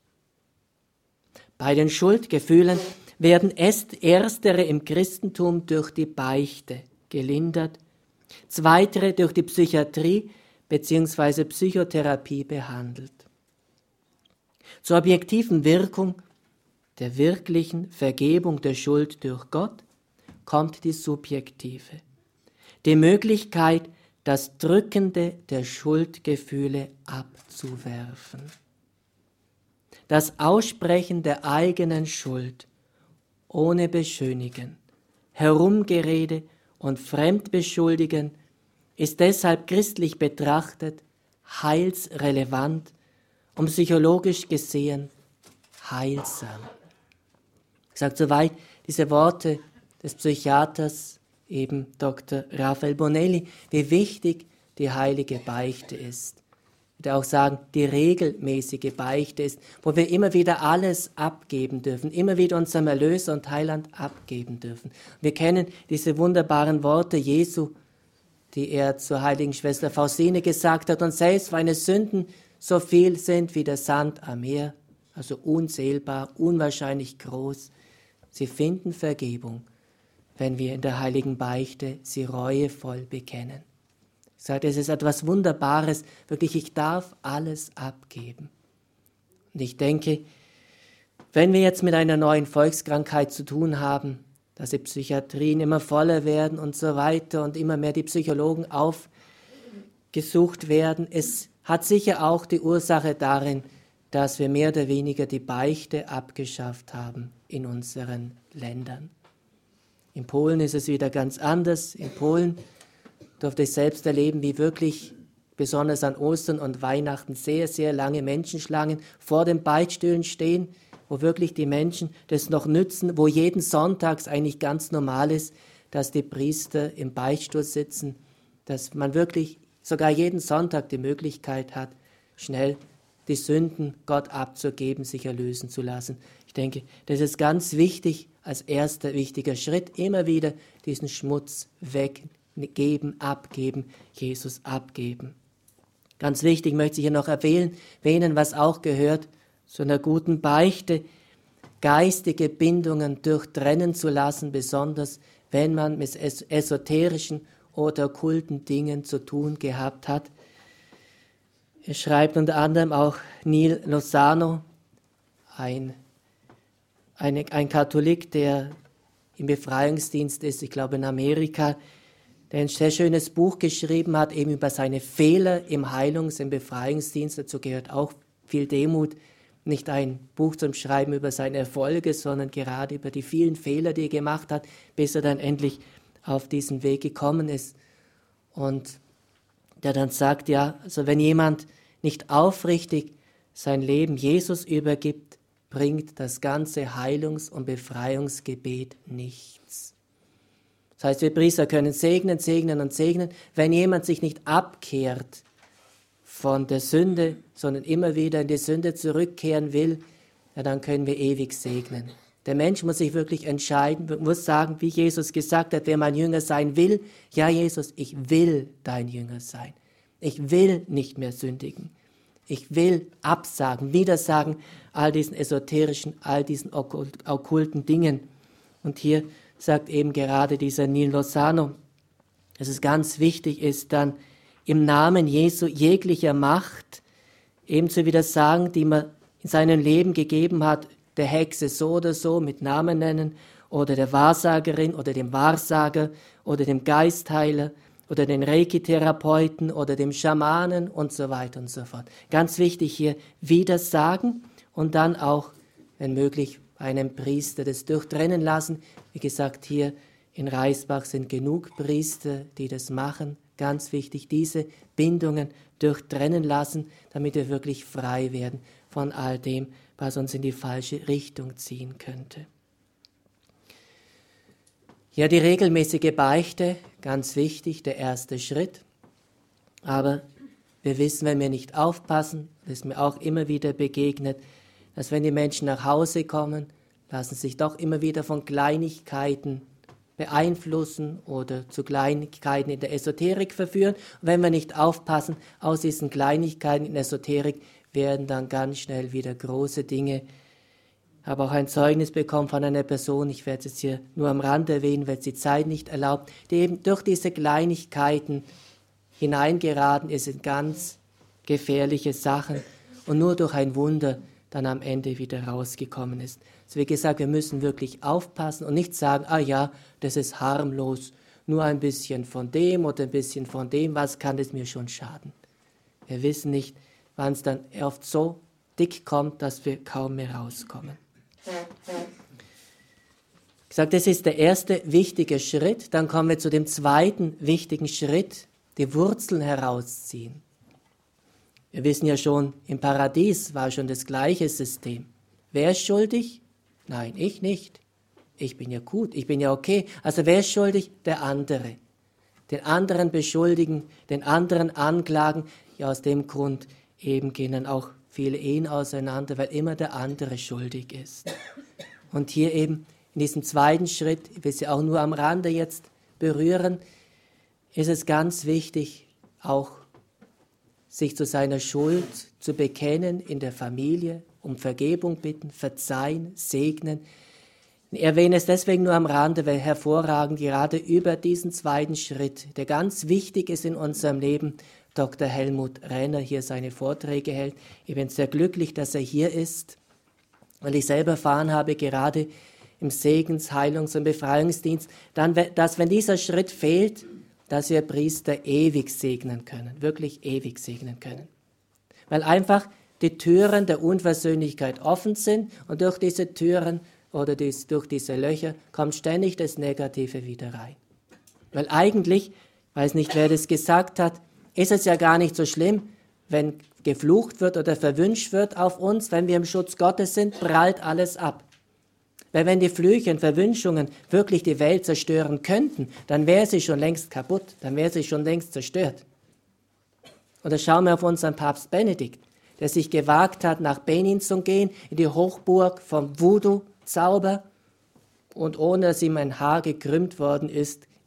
Bei den Schuldgefühlen werden erst erstere im Christentum durch die Beichte gelindert, zweitere durch die Psychiatrie bzw. Psychotherapie behandelt. Zur objektiven Wirkung der wirklichen Vergebung der Schuld durch Gott kommt die subjektive, die Möglichkeit, das Drückende der Schuldgefühle abzuwerfen. Das Aussprechen der eigenen Schuld ohne Beschönigen, Herumgerede und Fremdbeschuldigen ist deshalb christlich betrachtet heilsrelevant und psychologisch gesehen heilsam. Ich sage soweit diese Worte des Psychiaters, eben Doktor Raphael Bonelli, wie wichtig die heilige Beichte ist. Ich würde auch sagen, die regelmäßige Beichte ist, wo wir immer wieder alles abgeben dürfen, immer wieder unserem Erlöser und Heiland abgeben dürfen. Wir kennen diese wunderbaren Worte Jesu, die er zur heiligen Schwester Faustine gesagt hat, und selbst meine Sünden so viel sind wie der Sand am Meer, also unzählbar, unwahrscheinlich groß, sie finden Vergebung, wenn wir in der heiligen Beichte sie reuevoll bekennen. Ich sage, es ist etwas Wunderbares, wirklich, ich darf alles abgeben. Und ich denke, wenn wir jetzt mit einer neuen Volkskrankheit zu tun haben, dass die Psychiatrien immer voller werden und so weiter und immer mehr die Psychologen aufgesucht werden, es hat sicher auch die Ursache darin, dass wir mehr oder weniger die Beichte abgeschafft haben in unseren Ländern. In Polen ist es wieder ganz anders. In Polen durfte ich selbst erleben, wie wirklich besonders an Ostern und Weihnachten sehr, sehr lange Menschenschlangen vor den Beichtstühlen stehen, wo wirklich die Menschen das noch nützen, wo jeden Sonntags eigentlich ganz normal ist, dass die Priester im Beichtstuhl sitzen, dass man wirklich sogar jeden Sonntag die Möglichkeit hat, schnell die Sünden Gott abzugeben, sich erlösen zu lassen. Ich denke, das ist ganz wichtig, als erster wichtiger Schritt, immer wieder diesen Schmutz weg, geben, abgeben, Jesus abgeben. Ganz wichtig möchte ich hier noch erwähnen, erwähnen, was auch gehört zu einer guten Beichte, geistige Bindungen durchtrennen zu lassen, besonders wenn man mit esoterischen oder okkulten Dingen zu tun gehabt hat. Er schreibt unter anderem auch Neil Lozano, ein, eine, ein Katholik, der im Befreiungsdienst ist, ich glaube in Amerika, der ein sehr schönes Buch geschrieben hat, eben über seine Fehler im Heilungs-, im Befreiungsdienst. Dazu gehört auch viel Demut. Nicht ein Buch zum Schreiben über seine Erfolge, sondern gerade über die vielen Fehler, die er gemacht hat, bis er dann endlich auf diesen Weg gekommen ist. Und der dann sagt, ja, also wenn jemand nicht aufrichtig sein Leben Jesus übergibt, bringt das ganze Heilungs- und Befreiungsgebet nichts. Das heißt, wir Priester können segnen, segnen und segnen. Wenn jemand sich nicht abkehrt von der Sünde, sondern immer wieder in die Sünde zurückkehren will, ja, dann können wir ewig segnen. Der Mensch muss sich wirklich entscheiden, muss sagen, wie Jesus gesagt hat, wer mein Jünger sein will, ja Jesus, ich will dein Jünger sein. Ich will nicht mehr sündigen. Ich will absagen, widersagen all diesen esoterischen, all diesen okkulten Dingen. Und hier sagt eben gerade dieser Neil Lozano, dass es ganz wichtig ist, dann im Namen Jesu jeglicher Macht eben zu widersagen, die man in seinem Leben gegeben hat, der Hexe so oder so mit Namen nennen oder der Wahrsagerin oder dem Wahrsager oder dem Geistheiler oder den Reiki-Therapeuten oder dem Schamanen und so weiter und so fort. Ganz wichtig hier widersagen und dann auch, wenn möglich, einem Priester das durchtrennen lassen. Wie gesagt, hier in Reisbach sind genug Priester, die das machen. Ganz wichtig, diese Bindungen durchtrennen lassen, damit wir wirklich frei werden von all dem, was uns in die falsche Richtung ziehen könnte. Ja, die regelmäßige Beichte, ganz wichtig, der erste Schritt. Aber wir wissen, wenn wir nicht aufpassen, das ist mir auch immer wieder begegnet, dass wenn die Menschen nach Hause kommen, lassen sich doch immer wieder von Kleinigkeiten beeinflussen oder zu Kleinigkeiten in der Esoterik verführen. Und wenn wir nicht aufpassen, aus diesen Kleinigkeiten in der Esoterik werden dann ganz schnell wieder große Dinge. Ich habe auch ein Zeugnis bekommen von einer Person, ich werde es hier nur am Rand erwähnen, weil es die Zeit nicht erlaubt, die eben durch diese Kleinigkeiten hineingeraten ist in ganz gefährliche Sachen und nur durch ein Wunder dann am Ende wieder rausgekommen ist. Also wie gesagt, wir müssen wirklich aufpassen und nicht sagen, ah ja, das ist harmlos, nur ein bisschen von dem oder ein bisschen von dem, was kann es mir schon schaden. Wir wissen nicht, wann es dann oft so dick kommt, dass wir kaum mehr rauskommen. Ich gesagt, das ist der erste wichtige Schritt. Dann kommen wir zu dem zweiten wichtigen Schritt, die Wurzeln herausziehen. Wir wissen ja schon, im Paradies war schon das gleiche System. Wer ist schuldig? Nein, ich nicht. Ich bin ja gut, ich bin ja okay. Also wer ist schuldig? Der andere. Den anderen beschuldigen, den anderen anklagen. Ja, aus dem Grund eben gehen dann auch viele Ehen auseinander, weil immer der andere schuldig ist. Und hier eben in diesem zweiten Schritt, ich will Sie auch nur am Rande jetzt berühren, ist es ganz wichtig, auch sich zu seiner Schuld zu bekennen in der Familie, um Vergebung bitten, verzeihen, segnen. Ich erwähne es deswegen nur am Rande, weil hervorragend gerade über diesen zweiten Schritt, der ganz wichtig ist in unserem Leben, Doktor Helmut Renner hier seine Vorträge hält. Ich bin sehr glücklich, dass er hier ist, weil ich selber erfahren habe, gerade im Segens-, Heilungs- und Befreiungsdienst, dann, dass wenn dieser Schritt fehlt, dass wir Priester ewig segnen können, wirklich ewig segnen können. Weil einfach die Türen der Unversöhnlichkeit offen sind und durch diese Türen oder dies, durch diese Löcher kommt ständig das Negative wieder rein. Weil eigentlich, ich weiß nicht, wer das gesagt hat, ist es ja gar nicht so schlimm, wenn geflucht wird oder verwünscht wird auf uns, wenn wir im Schutz Gottes sind, prallt alles ab. Weil wenn die Flüche und Verwünschungen wirklich die Welt zerstören könnten, dann wäre sie schon längst kaputt, dann wäre sie schon längst zerstört. Oder schauen wir auf unseren Papst Benedikt, der sich gewagt hat, nach Benin zu gehen, in die Hochburg vom Voodoo-Zauber, und ohne dass ihm ein Haar gekrümmt worden ist,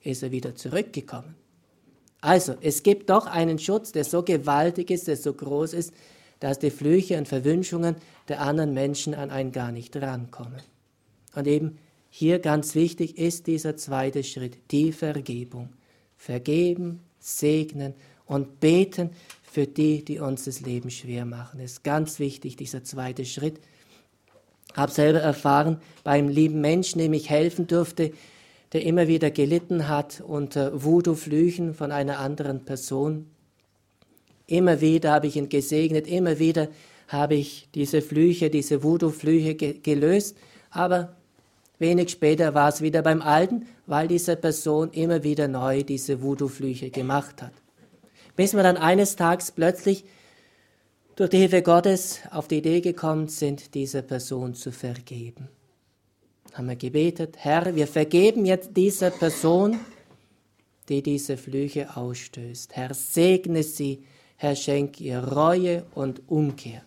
ist er wieder zurückgekommen. Also, es gibt doch einen Schutz, der so gewaltig ist, der so groß ist, dass die Flüche und Verwünschungen der anderen Menschen an einen gar nicht rankommen. Und eben hier ganz wichtig ist dieser zweite Schritt, die Vergebung. Vergeben, segnen und beten für die, die uns das Leben schwer machen. Das ist ganz wichtig, dieser zweite Schritt. Ich habe selber erfahren, beim lieben Menschen, dem ich helfen durfte, der immer wieder gelitten hat unter Voodoo-Flüchen von einer anderen Person. Immer wieder habe ich ihn gesegnet, immer wieder habe ich diese Flüche, diese Voodoo-Flüche ge- gelöst, aber wenig später war es wieder beim Alten, weil diese Person immer wieder neu diese Voodoo-Flüche gemacht hat. Bis wir dann eines Tages plötzlich durch die Hilfe Gottes auf die Idee gekommen sind, dieser Person zu vergeben. Haben wir gebetet, Herr, wir vergeben jetzt dieser Person, die diese Flüche ausstößt. Herr, segne sie, Herr, schenk ihr Reue und Umkehr.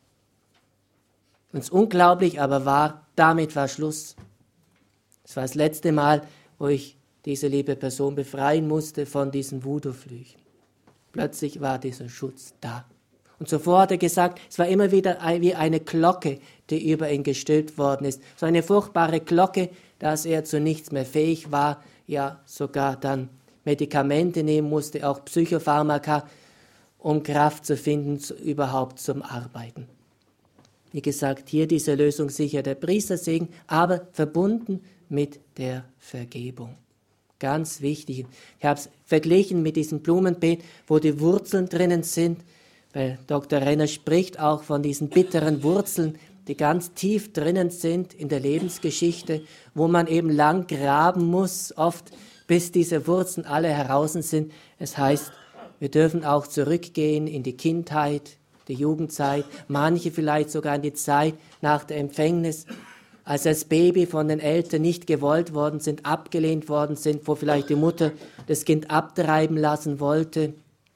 Und es ist unglaublich, aber wahr, damit war Schluss. Es war das letzte Mal, wo ich diese liebe Person befreien musste von diesen Voodoo-Flüchen. Plötzlich war dieser Schutz da. Und zuvor hat er gesagt, es war immer wieder wie eine Glocke, die über ihn gestülpt worden ist. So eine furchtbare Glocke, dass er zu nichts mehr fähig war, ja sogar dann Medikamente nehmen musste, auch Psychopharmaka, um Kraft zu finden, zu, überhaupt zum Arbeiten. Wie gesagt, hier diese Lösung sicher der Priestersegen, aber verbunden mit der Vergebung. Ganz wichtig. Ich habe es verglichen mit diesem Blumenbeet, wo die Wurzeln drinnen sind, weil Doktor Renner spricht auch von diesen bitteren Wurzeln, die ganz tief drinnen sind in der Lebensgeschichte, wo man eben lang graben muss, oft bis diese Wurzeln alle heraus sind. Es heißt, wir dürfen auch zurückgehen in die Kindheit, die Jugendzeit, manche vielleicht sogar in die Zeit nach der Empfängnis, als als Baby von den Eltern nicht gewollt worden sind, abgelehnt worden sind, wo vielleicht die Mutter das Kind abtreiben lassen wollte.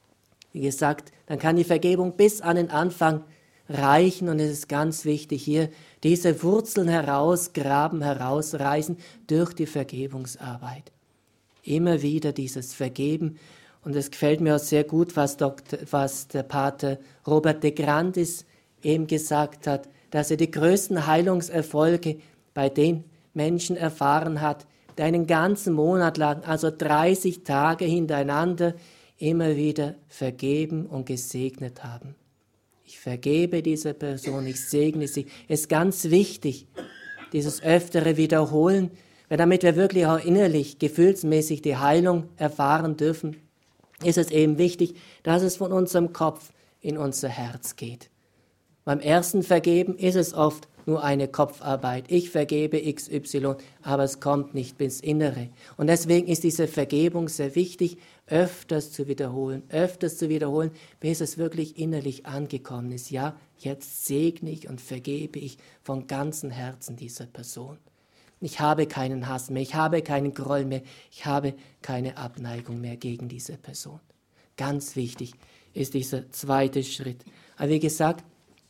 Wie gesagt, dann kann die Vergebung bis an den Anfang reichen und es ist ganz wichtig hier, diese Wurzeln herausgraben, herausreißen durch die Vergebungsarbeit. Immer wieder dieses Vergeben und es gefällt mir auch sehr gut, was, Doktor, was der Pater Robert de Grandis eben gesagt hat, dass er die größten Heilungserfolge bei den Menschen erfahren hat, die einen ganzen Monat lang, also dreißig Tage hintereinander, immer wieder vergeben und gesegnet haben. Ich vergebe dieser Person, ich segne sie. Es ist ganz wichtig, dieses öftere Wiederholen, weil damit wir wirklich auch innerlich, gefühlsmäßig die Heilung erfahren dürfen, ist es eben wichtig, dass es von unserem Kopf in unser Herz geht. Beim ersten Vergeben ist es oft nur eine Kopfarbeit. Ich vergebe X Y, aber es kommt nicht bis Innere. Und deswegen ist diese Vergebung sehr wichtig, öfters zu wiederholen, öfters zu wiederholen, bis es wirklich innerlich angekommen ist. Ja, jetzt segne ich und vergebe ich von ganzem Herzen dieser Person. Ich habe keinen Hass mehr, ich habe keinen Groll mehr, ich habe keine Abneigung mehr gegen diese Person. Ganz wichtig ist dieser zweite Schritt. Aber wie gesagt,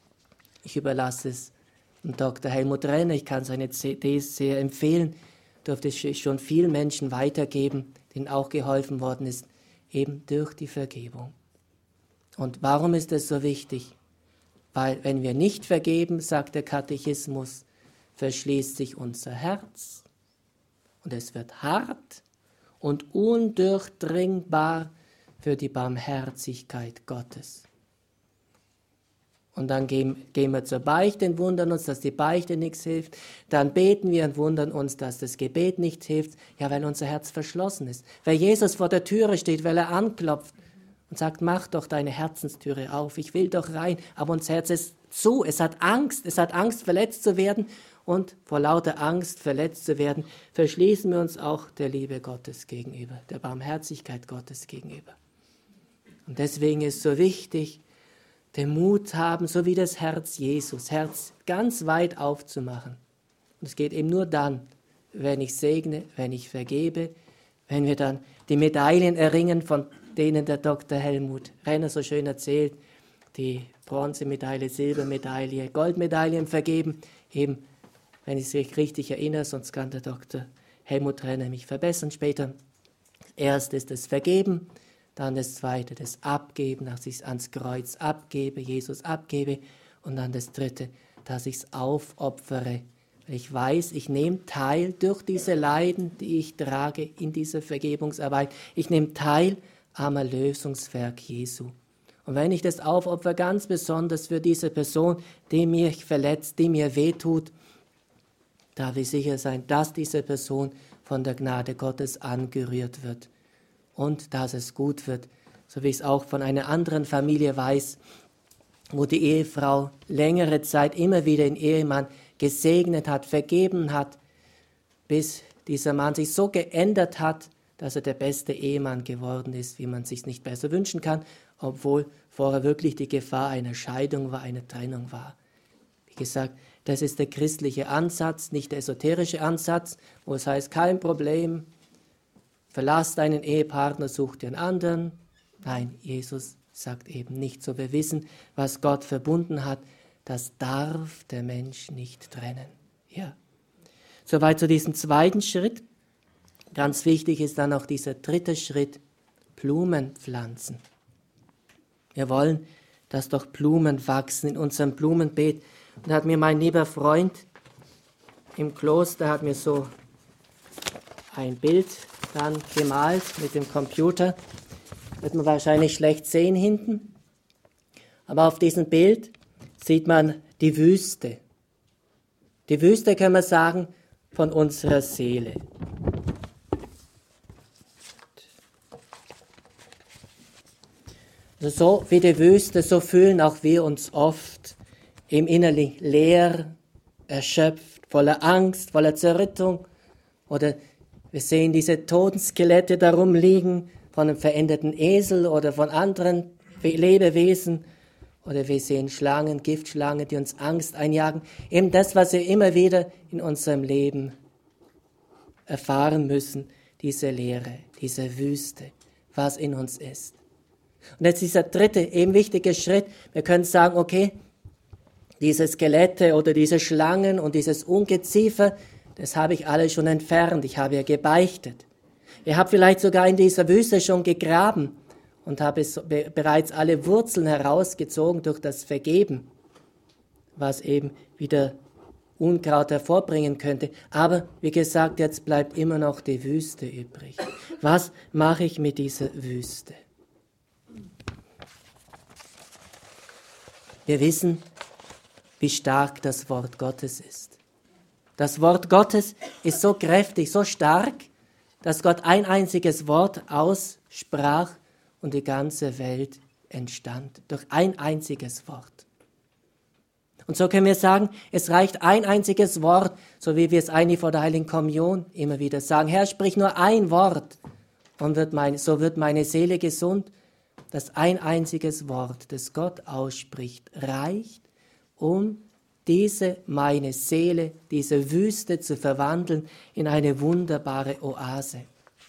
ich überlasse es Doktor Helmut Renner, ich kann seine C Ds sehr empfehlen, durfte es schon vielen Menschen weitergeben, denen auch geholfen worden ist, eben durch die Vergebung. Und warum ist das so wichtig? Weil wenn wir nicht vergeben, sagt der Katechismus, verschließt sich unser Herz und es wird hart und undurchdringbar für die Barmherzigkeit Gottes. Und dann gehen, gehen wir zur Beichte und wundern uns, dass die Beichte nichts hilft. Dann beten wir und wundern uns, dass das Gebet nicht hilft. Ja, weil unser Herz verschlossen ist. Weil Jesus vor der Türe steht, weil er anklopft und sagt, mach doch deine Herzenstüre auf, ich will doch rein. Aber unser Herz ist zu, es hat Angst, es hat Angst, verletzt zu werden. Und vor lauter Angst, verletzt zu werden, verschließen wir uns auch der Liebe Gottes gegenüber, der Barmherzigkeit Gottes gegenüber. Und deswegen ist es so wichtig, den Mut haben, so wie das Herz Jesus, Herz ganz weit aufzumachen. Und es geht eben nur dann, wenn ich segne, wenn ich vergebe, wenn wir dann die Medaillen erringen, von denen der Doktor Helmut Renner so schön erzählt, die Bronzemedaille, Silbermedaille, Goldmedaillen vergeben, eben, wenn ich mich richtig erinnere, sonst kann der Doktor Helmut Renner mich verbessern später, Erst ist das Vergeben, dann das Zweite, das Abgeben, dass ich es ans Kreuz abgebe, Jesus abgebe. Und dann das Dritte, dass ich es aufopfere. Ich weiß, ich nehme teil durch diese Leiden, die ich trage in dieser Vergebungsarbeit. Ich nehme teil am Erlösungswerk Jesu. Und wenn ich das aufopfere, ganz besonders für diese Person, die mich verletzt, die mir wehtut, darf ich sicher sein, dass diese Person von der Gnade Gottes angerührt wird und dass es gut wird, so wie ich es auch von einer anderen Familie weiß, wo die Ehefrau längere Zeit immer wieder den Ehemann gesegnet hat, vergeben hat, bis dieser Mann sich so geändert hat, dass er der beste Ehemann geworden ist, wie man es sich nicht besser wünschen kann, obwohl vorher wirklich die Gefahr einer Scheidung war, einer Trennung war. Wie gesagt, das ist der christliche Ansatz, nicht der esoterische Ansatz, wo es heißt, kein Problem, verlass deinen Ehepartner, such dir einen anderen. Nein, Jesus sagt eben nicht so. Wir wissen, was Gott verbunden hat, das darf der Mensch nicht trennen. Ja. Soweit zu diesem zweiten Schritt. Ganz wichtig ist dann auch dieser dritte Schritt, Blumen pflanzen. Wir wollen, dass doch Blumen wachsen in unserem Blumenbeet. Und da hat mir mein lieber Freund im Kloster hat mir so ein Bild dann gemalt mit dem Computer. Wird man wahrscheinlich schlecht sehen hinten. Aber auf diesem Bild sieht man die Wüste. Die Wüste, können wir sagen, von unserer Seele. Also so wie die Wüste, so fühlen auch wir uns oft im Innerlichen leer, erschöpft, voller Angst, voller Zerrüttung. Oder wir sehen diese toten Skelette darum liegen von einem veränderten Esel oder von anderen Lebewesen. Oder wir sehen Schlangen, Giftschlangen, die uns Angst einjagen. Eben das, was wir immer wieder in unserem Leben erfahren müssen, diese Leere, diese Wüste, was in uns ist. Und jetzt dieser dritte, eben wichtige Schritt. Wir können sagen, okay, diese Skelette oder diese Schlangen und dieses Ungeziefer, das habe ich alles schon entfernt. Ich habe ja gebeichtet. Ich habe vielleicht sogar in dieser Wüste schon gegraben und habe es bereits alle Wurzeln herausgezogen durch das Vergeben, was eben wieder Unkraut hervorbringen könnte. Aber wie gesagt, jetzt bleibt immer noch die Wüste übrig. Was mache ich mit dieser Wüste? Wir wissen, wie stark das Wort Gottes ist. Das Wort Gottes ist so kräftig, so stark, dass Gott ein einziges Wort aussprach und die ganze Welt entstand. Durch ein einziges Wort. Und so können wir sagen, es reicht ein einziges Wort, so wie wir es eigentlich vor der Heiligen Kommunion immer wieder sagen. Herr, sprich nur ein Wort und wird meine, so wird meine Seele gesund. Das ein einziges Wort, das Gott ausspricht, reicht, um diese meine Seele, diese Wüste zu verwandeln in eine wunderbare Oase.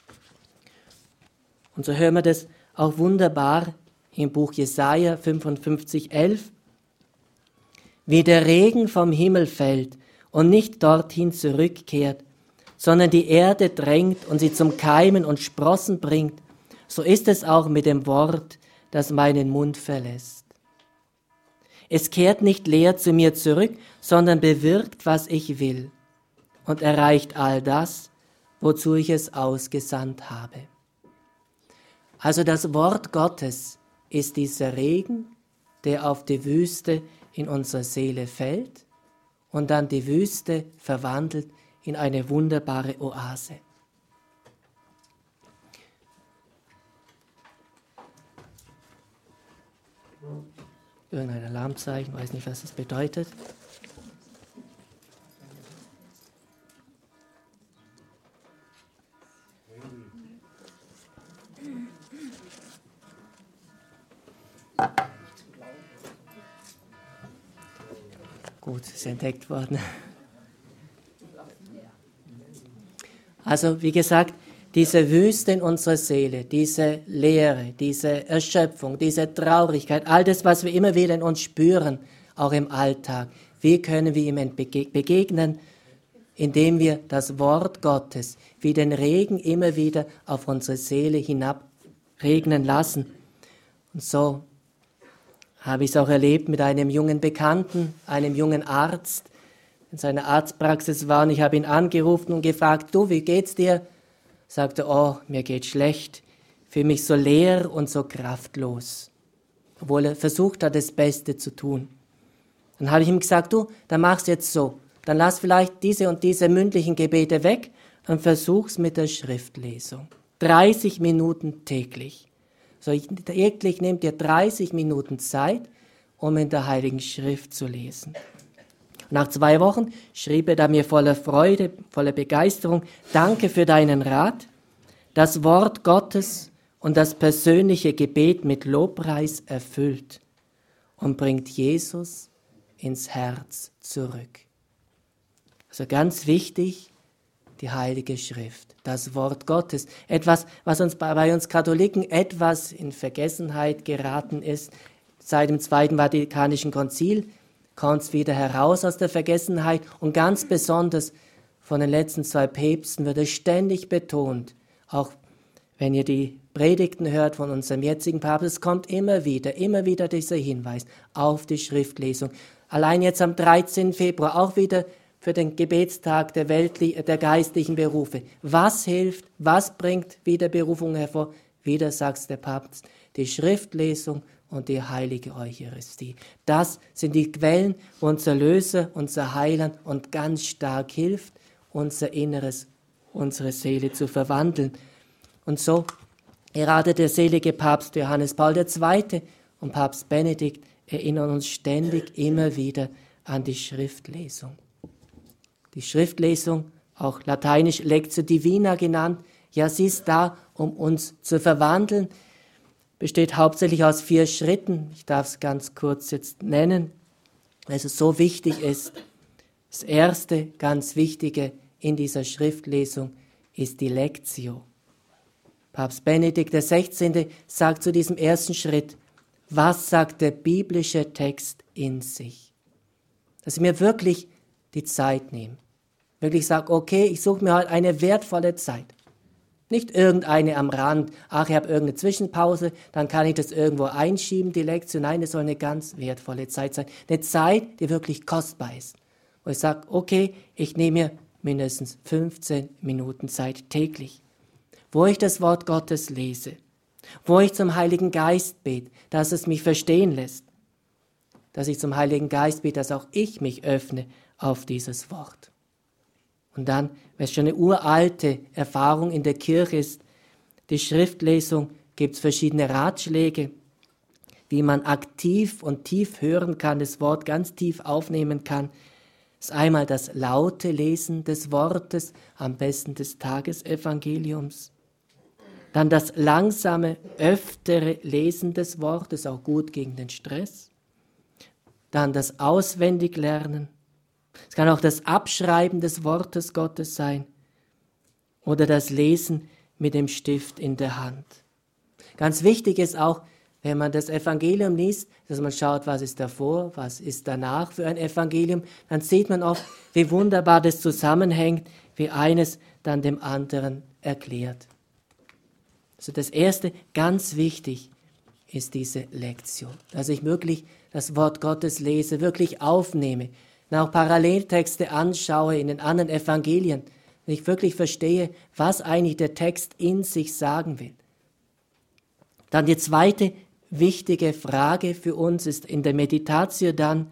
Und so hören wir das auch wunderbar im Buch Jesaja fünfundfünfzig, elf. Wie der Regen vom Himmel fällt und nicht dorthin zurückkehrt, sondern die Erde drängt und sie zum Keimen und Sprossen bringt, so ist es auch mit dem Wort, das meinen Mund verlässt. Es kehrt nicht leer zu mir zurück, sondern bewirkt, was ich will und erreicht all das, wozu ich es ausgesandt habe. Also das Wort Gottes ist dieser Regen, der auf die Wüste in unserer Seele fällt und dann die Wüste verwandelt in eine wunderbare Oase. Irgendein Alarmzeichen, weiß nicht, was das bedeutet. Gut, ist entdeckt worden. Also, wie gesagt, diese Wüste in unserer Seele, diese Leere, diese Erschöpfung, diese Traurigkeit, all das, was wir immer wieder in uns spüren, auch im Alltag, wie können wir ihm begegnen? indem wir das Wort Gottes wie den Regen immer wieder auf unsere Seele hinabregnen lassen. Und so habe ich es auch erlebt mit einem jungen Bekannten, einem jungen Arzt, in seiner Arztpraxis war und ich habe ihn angerufen und gefragt, du, wie geht's dir? Sagte, oh, mir geht's schlecht, fühle mich so leer und so kraftlos, obwohl er versucht hat, das Beste zu tun. Dann habe ich ihm gesagt, du, dann mach's jetzt so, dann lass vielleicht diese und diese mündlichen Gebete weg und versuch's mit der Schriftlesung. dreißig Minuten täglich. So, täglich nehmt ihr dreißig Minuten Zeit, um in der Heiligen Schrift zu lesen. Nach zwei Wochen schrieb er da mir voller Freude, voller Begeisterung, danke für deinen Rat. Das Wort Gottes und das persönliche Gebet mit Lobpreis erfüllt und bringt Jesus ins Herz zurück. Also ganz wichtig, die Heilige Schrift, das Wort Gottes. Etwas, was uns bei, bei uns Katholiken etwas in Vergessenheit geraten ist. Seit dem Zweiten Vatikanischen Konzil kommt es wieder heraus aus der Vergessenheit und ganz besonders von den letzten zwei Päpsten wird es ständig betont. Auch wenn ihr die Predigten hört von unserem jetzigen Papst, es kommt immer wieder, immer wieder dieser Hinweis auf die Schriftlesung. Allein jetzt am dreizehnten Februar auch wieder für den Gebetstag der, Weltli- der geistlichen Berufe. Was hilft, was bringt wieder Berufung hervor? Wieder sagt der Papst, die Schriftlesung und die heilige Eucharistie. Das sind die Quellen, wo unser Erlöser, unser Heiland und ganz stark hilft, unser Inneres, unsere Seele zu verwandeln. Und so gerade der selige Papst Johannes Paul der Zweite und Papst Benedikt erinnern uns ständig immer wieder an die Schriftlesung. Die Schriftlesung, auch lateinisch Lectio Divina genannt, ja, sie ist da, um uns zu verwandeln, besteht hauptsächlich aus vier Schritten. Ich darf es ganz kurz jetzt nennen, weil es so wichtig ist. Das erste, ganz wichtige in dieser Schriftlesung ist die Lectio. Papst Benedikt der Sechzehnte sagt zu diesem ersten Schritt, was sagt der biblische Text in sich? Dass ich mir wirklich die Zeit nehme. Wirklich sage, okay, ich suche mir halt eine wertvolle Zeit. Nicht irgendeine am Rand, ach, ich habe irgendeine Zwischenpause, dann kann ich das irgendwo einschieben, die Lektion. Nein, es soll eine ganz wertvolle Zeit sein. Eine Zeit, die wirklich kostbar ist. Wo ich sage, okay, ich nehme mir mindestens fünfzehn Minuten Zeit täglich, wo ich das Wort Gottes lese, wo ich zum Heiligen Geist bete, dass es mich verstehen lässt, dass ich zum Heiligen Geist bete, dass auch ich mich öffne auf dieses Wort. Und dann, weil es schon eine uralte Erfahrung in der Kirche ist, die Schriftlesung, gibt es verschiedene Ratschläge, wie man aktiv und tief hören kann, das Wort ganz tief aufnehmen kann. Das ist einmal das laute Lesen des Wortes, am besten des Tagesevangeliums. Dann das langsame, öftere Lesen des Wortes, auch gut gegen den Stress. Dann das Auswendiglernen. Es kann auch das Abschreiben des Wortes Gottes sein oder das Lesen mit dem Stift in der Hand. Ganz wichtig ist auch, wenn man das Evangelium liest, dass man schaut, was ist davor, was ist danach für ein Evangelium, dann sieht man oft, wie wunderbar das zusammenhängt, wie eines dann dem anderen erklärt. Also das Erste, ganz wichtig, ist diese Lektion, dass ich wirklich das Wort Gottes lese, wirklich aufnehme, und auch Paralleltexte anschaue in den anderen Evangelien, wenn ich wirklich verstehe, was eigentlich der Text in sich sagen will. Dann die zweite wichtige Frage für uns ist in der Meditatio dann,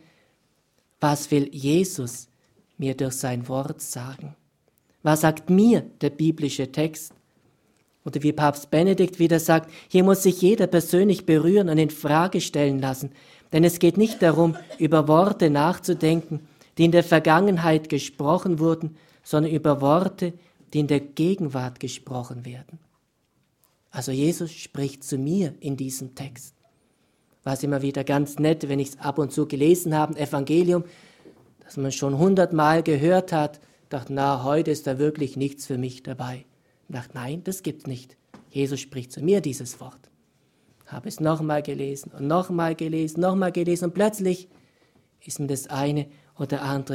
was will Jesus mir durch sein Wort sagen? Was sagt mir der biblische Text? Oder wie Papst Benedikt wieder sagt, hier muss sich jeder persönlich berühren und in Frage stellen lassen. Denn es geht nicht darum, über Worte nachzudenken, die in der Vergangenheit gesprochen wurden, sondern über Worte, die in der Gegenwart gesprochen werden. Also Jesus spricht zu mir in diesem Text. War es immer wieder ganz nett, wenn ich es ab und zu gelesen habe, Evangelium, das man schon hundertmal gehört hat, dachte, na, heute ist da wirklich nichts für mich dabei. Ich dachte, nein, das gibt's nicht. Jesus spricht zu mir dieses Wort. Habe es nochmal gelesen und nochmal gelesen, nochmal gelesen und plötzlich ist mir das eine oder andere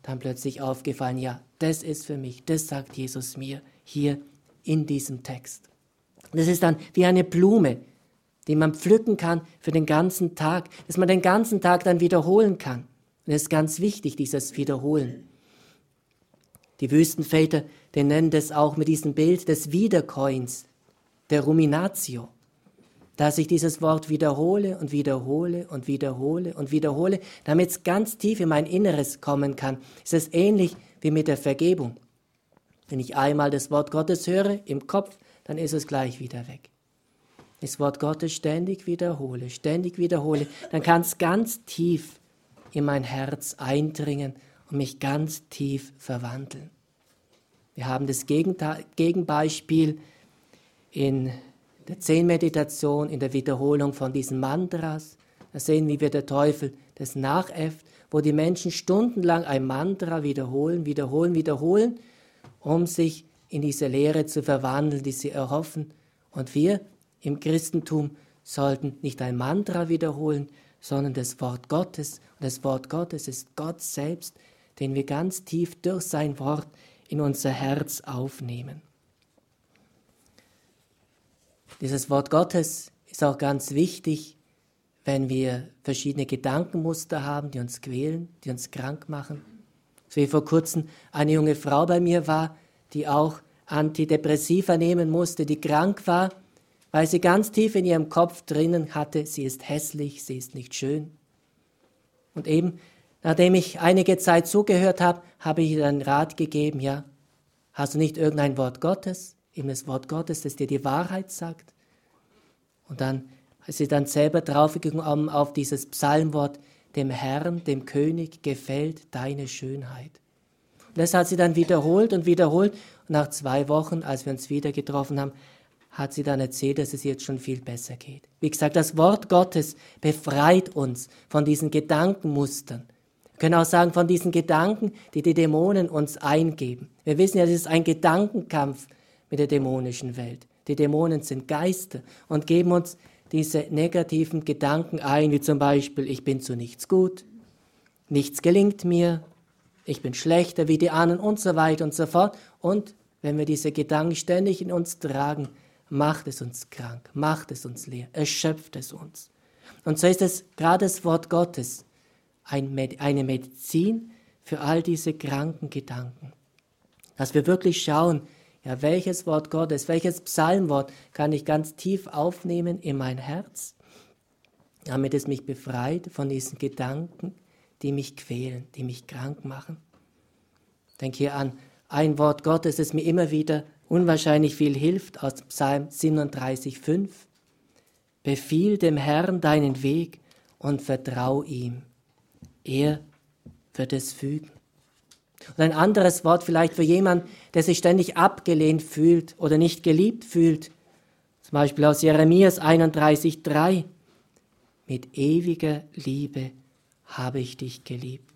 dann plötzlich aufgefallen, ja, das ist für mich, das sagt Jesus mir hier in diesem Text. Das ist dann wie eine Blume, die man pflücken kann für den ganzen Tag, dass man den ganzen Tag dann wiederholen kann. Und es ist ganz wichtig, dieses Wiederholen. Die Wüstenväter, die nennen das auch mit diesem Bild des Wiederkäuens, der Ruminatio, dass ich dieses Wort wiederhole und wiederhole und wiederhole und wiederhole, damit es ganz tief in mein Inneres kommen kann. Es ist ähnlich wie mit der Vergebung. Wenn ich einmal das Wort Gottes höre im Kopf, dann ist es gleich wieder weg. Das Wort Gottes ständig wiederhole, ständig wiederhole, dann kann es ganz tief in mein Herz eindringen und mich ganz tief verwandeln. Wir haben das Gegenbeispiel in der Zehnmeditation, in der Wiederholung von diesen Mantras. Da sehen wir, wie der Teufel das nachäfft, wo die Menschen stundenlang ein Mantra wiederholen, wiederholen, wiederholen, um sich in diese Lehre zu verwandeln, die sie erhoffen. Und wir im Christentum sollten nicht ein Mantra wiederholen, sondern das Wort Gottes. Und das Wort Gottes ist Gott selbst, den wir ganz tief durch sein Wort in unser Herz aufnehmen. Dieses Wort Gottes ist auch ganz wichtig, wenn wir verschiedene Gedankenmuster haben, die uns quälen, die uns krank machen. So wie vor kurzem eine junge Frau bei mir war, die auch Antidepressiva nehmen musste, die krank war, weil sie ganz tief in ihrem Kopf drinnen hatte, sie ist hässlich, sie ist nicht schön. Und eben, nachdem ich einige Zeit zugehört habe, habe ich ihr einen Rat gegeben, ja, hast du nicht irgendein Wort Gottes, eben das Wort Gottes, das dir die Wahrheit sagt? Und dann ist sie dann selber draufgekommen auf dieses Psalmwort, dem Herrn, dem König gefällt deine Schönheit. Und das hat sie dann wiederholt und wiederholt. Und nach zwei Wochen, als wir uns wieder getroffen haben, hat sie dann erzählt, dass es jetzt schon viel besser geht. Wie gesagt, das Wort Gottes befreit uns von diesen Gedankenmustern. Wir können auch sagen, von diesen Gedanken, die die Dämonen uns eingeben. Wir wissen ja, es ist ein Gedankenkampf mit der dämonischen Welt. Die Dämonen sind Geister und geben uns diese negativen Gedanken ein, wie zum Beispiel, ich bin zu nichts gut, nichts gelingt mir, ich bin schlechter wie die anderen und so weiter und so fort. Und wenn wir diese Gedanken ständig in uns tragen, macht es uns krank, macht es uns leer, erschöpft es uns. Und so ist es gerade das Wort Gottes, eine Medizin für all diese kranken Gedanken. Dass wir wirklich schauen, ja, welches Wort Gottes, welches Psalmwort kann ich ganz tief aufnehmen in mein Herz, damit es mich befreit von diesen Gedanken, die mich quälen, die mich krank machen. Ich denke hier an ein Wort Gottes, das mir immer wieder unwahrscheinlich viel hilft, aus Psalm siebenunddreißig, fünf. Befiehl dem Herrn deinen Weg und vertrau ihm. Er wird es fügen. Und ein anderes Wort vielleicht für jemanden, der sich ständig abgelehnt fühlt oder nicht geliebt fühlt. Zum Beispiel aus Jeremias einunddreißig, drei. Mit ewiger Liebe habe ich dich geliebt.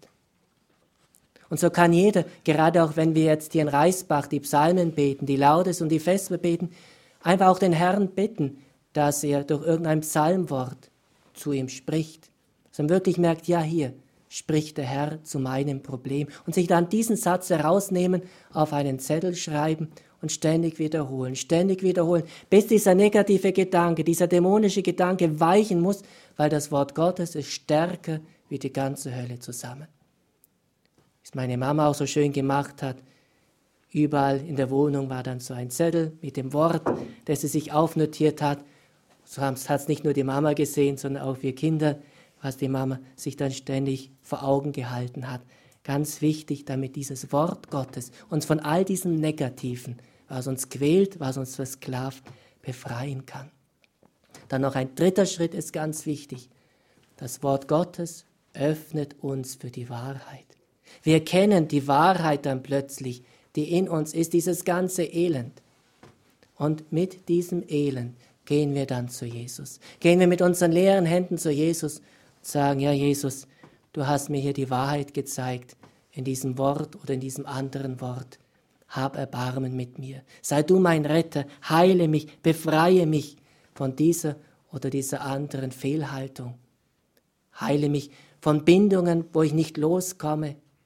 Und so kann jeder, gerade auch wenn wir jetzt hier in Reisbach die Psalmen beten, die Laudes und die Vesper beten, einfach auch den Herrn bitten, dass er durch irgendein Psalmwort zu ihm spricht. Dass man wirklich merkt, ja, hier spricht der Herr zu meinem Problem. Und sich dann diesen Satz herausnehmen, auf einen Zettel schreiben und ständig wiederholen, ständig wiederholen, bis dieser negative Gedanke, dieser dämonische Gedanke weichen muss, weil das Wort Gottes ist stärker wie die ganze Hölle zusammen. Was meine Mama auch so schön gemacht hat, überall in der Wohnung war dann so ein Zettel mit dem Wort, das sie sich aufnotiert hat. So hat es nicht nur die Mama gesehen, sondern auch wir Kinder, was die Mama sich dann ständig vor Augen gehalten hat. Ganz wichtig, damit dieses Wort Gottes uns von all diesem Negativen, was uns quält, was uns versklavt, befreien kann. Dann noch ein dritter Schritt ist ganz wichtig. Das Wort Gottes öffnet uns für die Wahrheit. Wir kennen die Wahrheit dann plötzlich, die in uns ist, dieses ganze Elend. Und mit diesem Elend gehen wir dann zu Jesus. Gehen wir mit unseren leeren Händen zu Jesus und sagen, ja Jesus, du hast mir hier die Wahrheit gezeigt in diesem Wort oder in diesem anderen Wort. Hab Erbarmen mit mir. Sei du mein Retter, heile mich, befreie mich von dieser oder dieser anderen Fehlhaltung. Heile mich von Bindungen, wo ich nicht loskomme.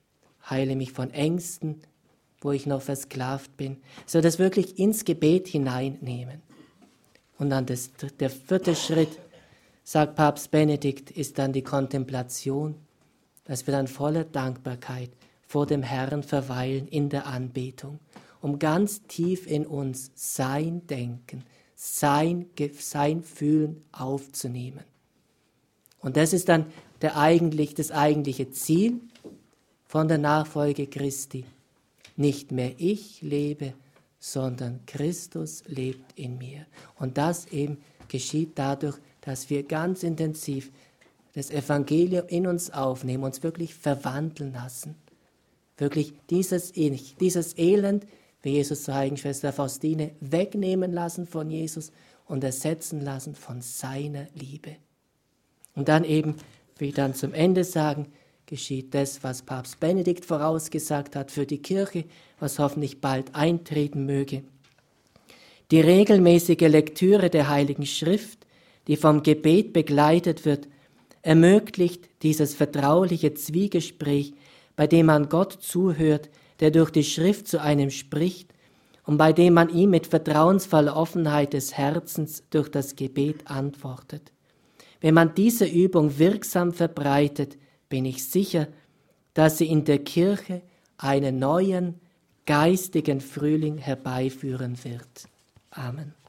heile mich von Ängsten, wo ich noch versklavt bin. So das wirklich ins Gebet hineinnehmen. Und dann das, der vierte Schritt, sagt Papst Benedikt, ist dann die Kontemplation, dass wir dann voller Dankbarkeit vor dem Herrn verweilen in der Anbetung, um ganz tief in uns sein Denken, sein, sein Fühlen aufzunehmen. Und das ist dann der eigentlich, das eigentliche Ziel von der Nachfolge Christi. Nicht mehr ich lebe, sondern Christus lebt in mir. Und das eben geschieht dadurch, dass wir ganz intensiv das Evangelium in uns aufnehmen, uns wirklich verwandeln lassen. Wirklich dieses, dieses Elend, wie Jesus zur heiligen Schwester Faustine, wegnehmen lassen von Jesus und ersetzen lassen von seiner Liebe. Und dann eben, wie dann zum Ende sagen, geschieht das, was Papst Benedikt vorausgesagt hat für die Kirche, was hoffentlich bald eintreten möge. Die regelmäßige Lektüre der Heiligen Schrift, die vom Gebet begleitet wird, ermöglicht dieses vertrauliche Zwiegespräch, bei dem man Gott zuhört, der durch die Schrift zu einem spricht und bei dem man ihm mit vertrauensvoller Offenheit des Herzens durch das Gebet antwortet. Wenn man diese Übung wirksam verbreitet, bin ich sicher, dass sie in der Kirche einen neuen, geistigen Frühling herbeiführen wird. Amen.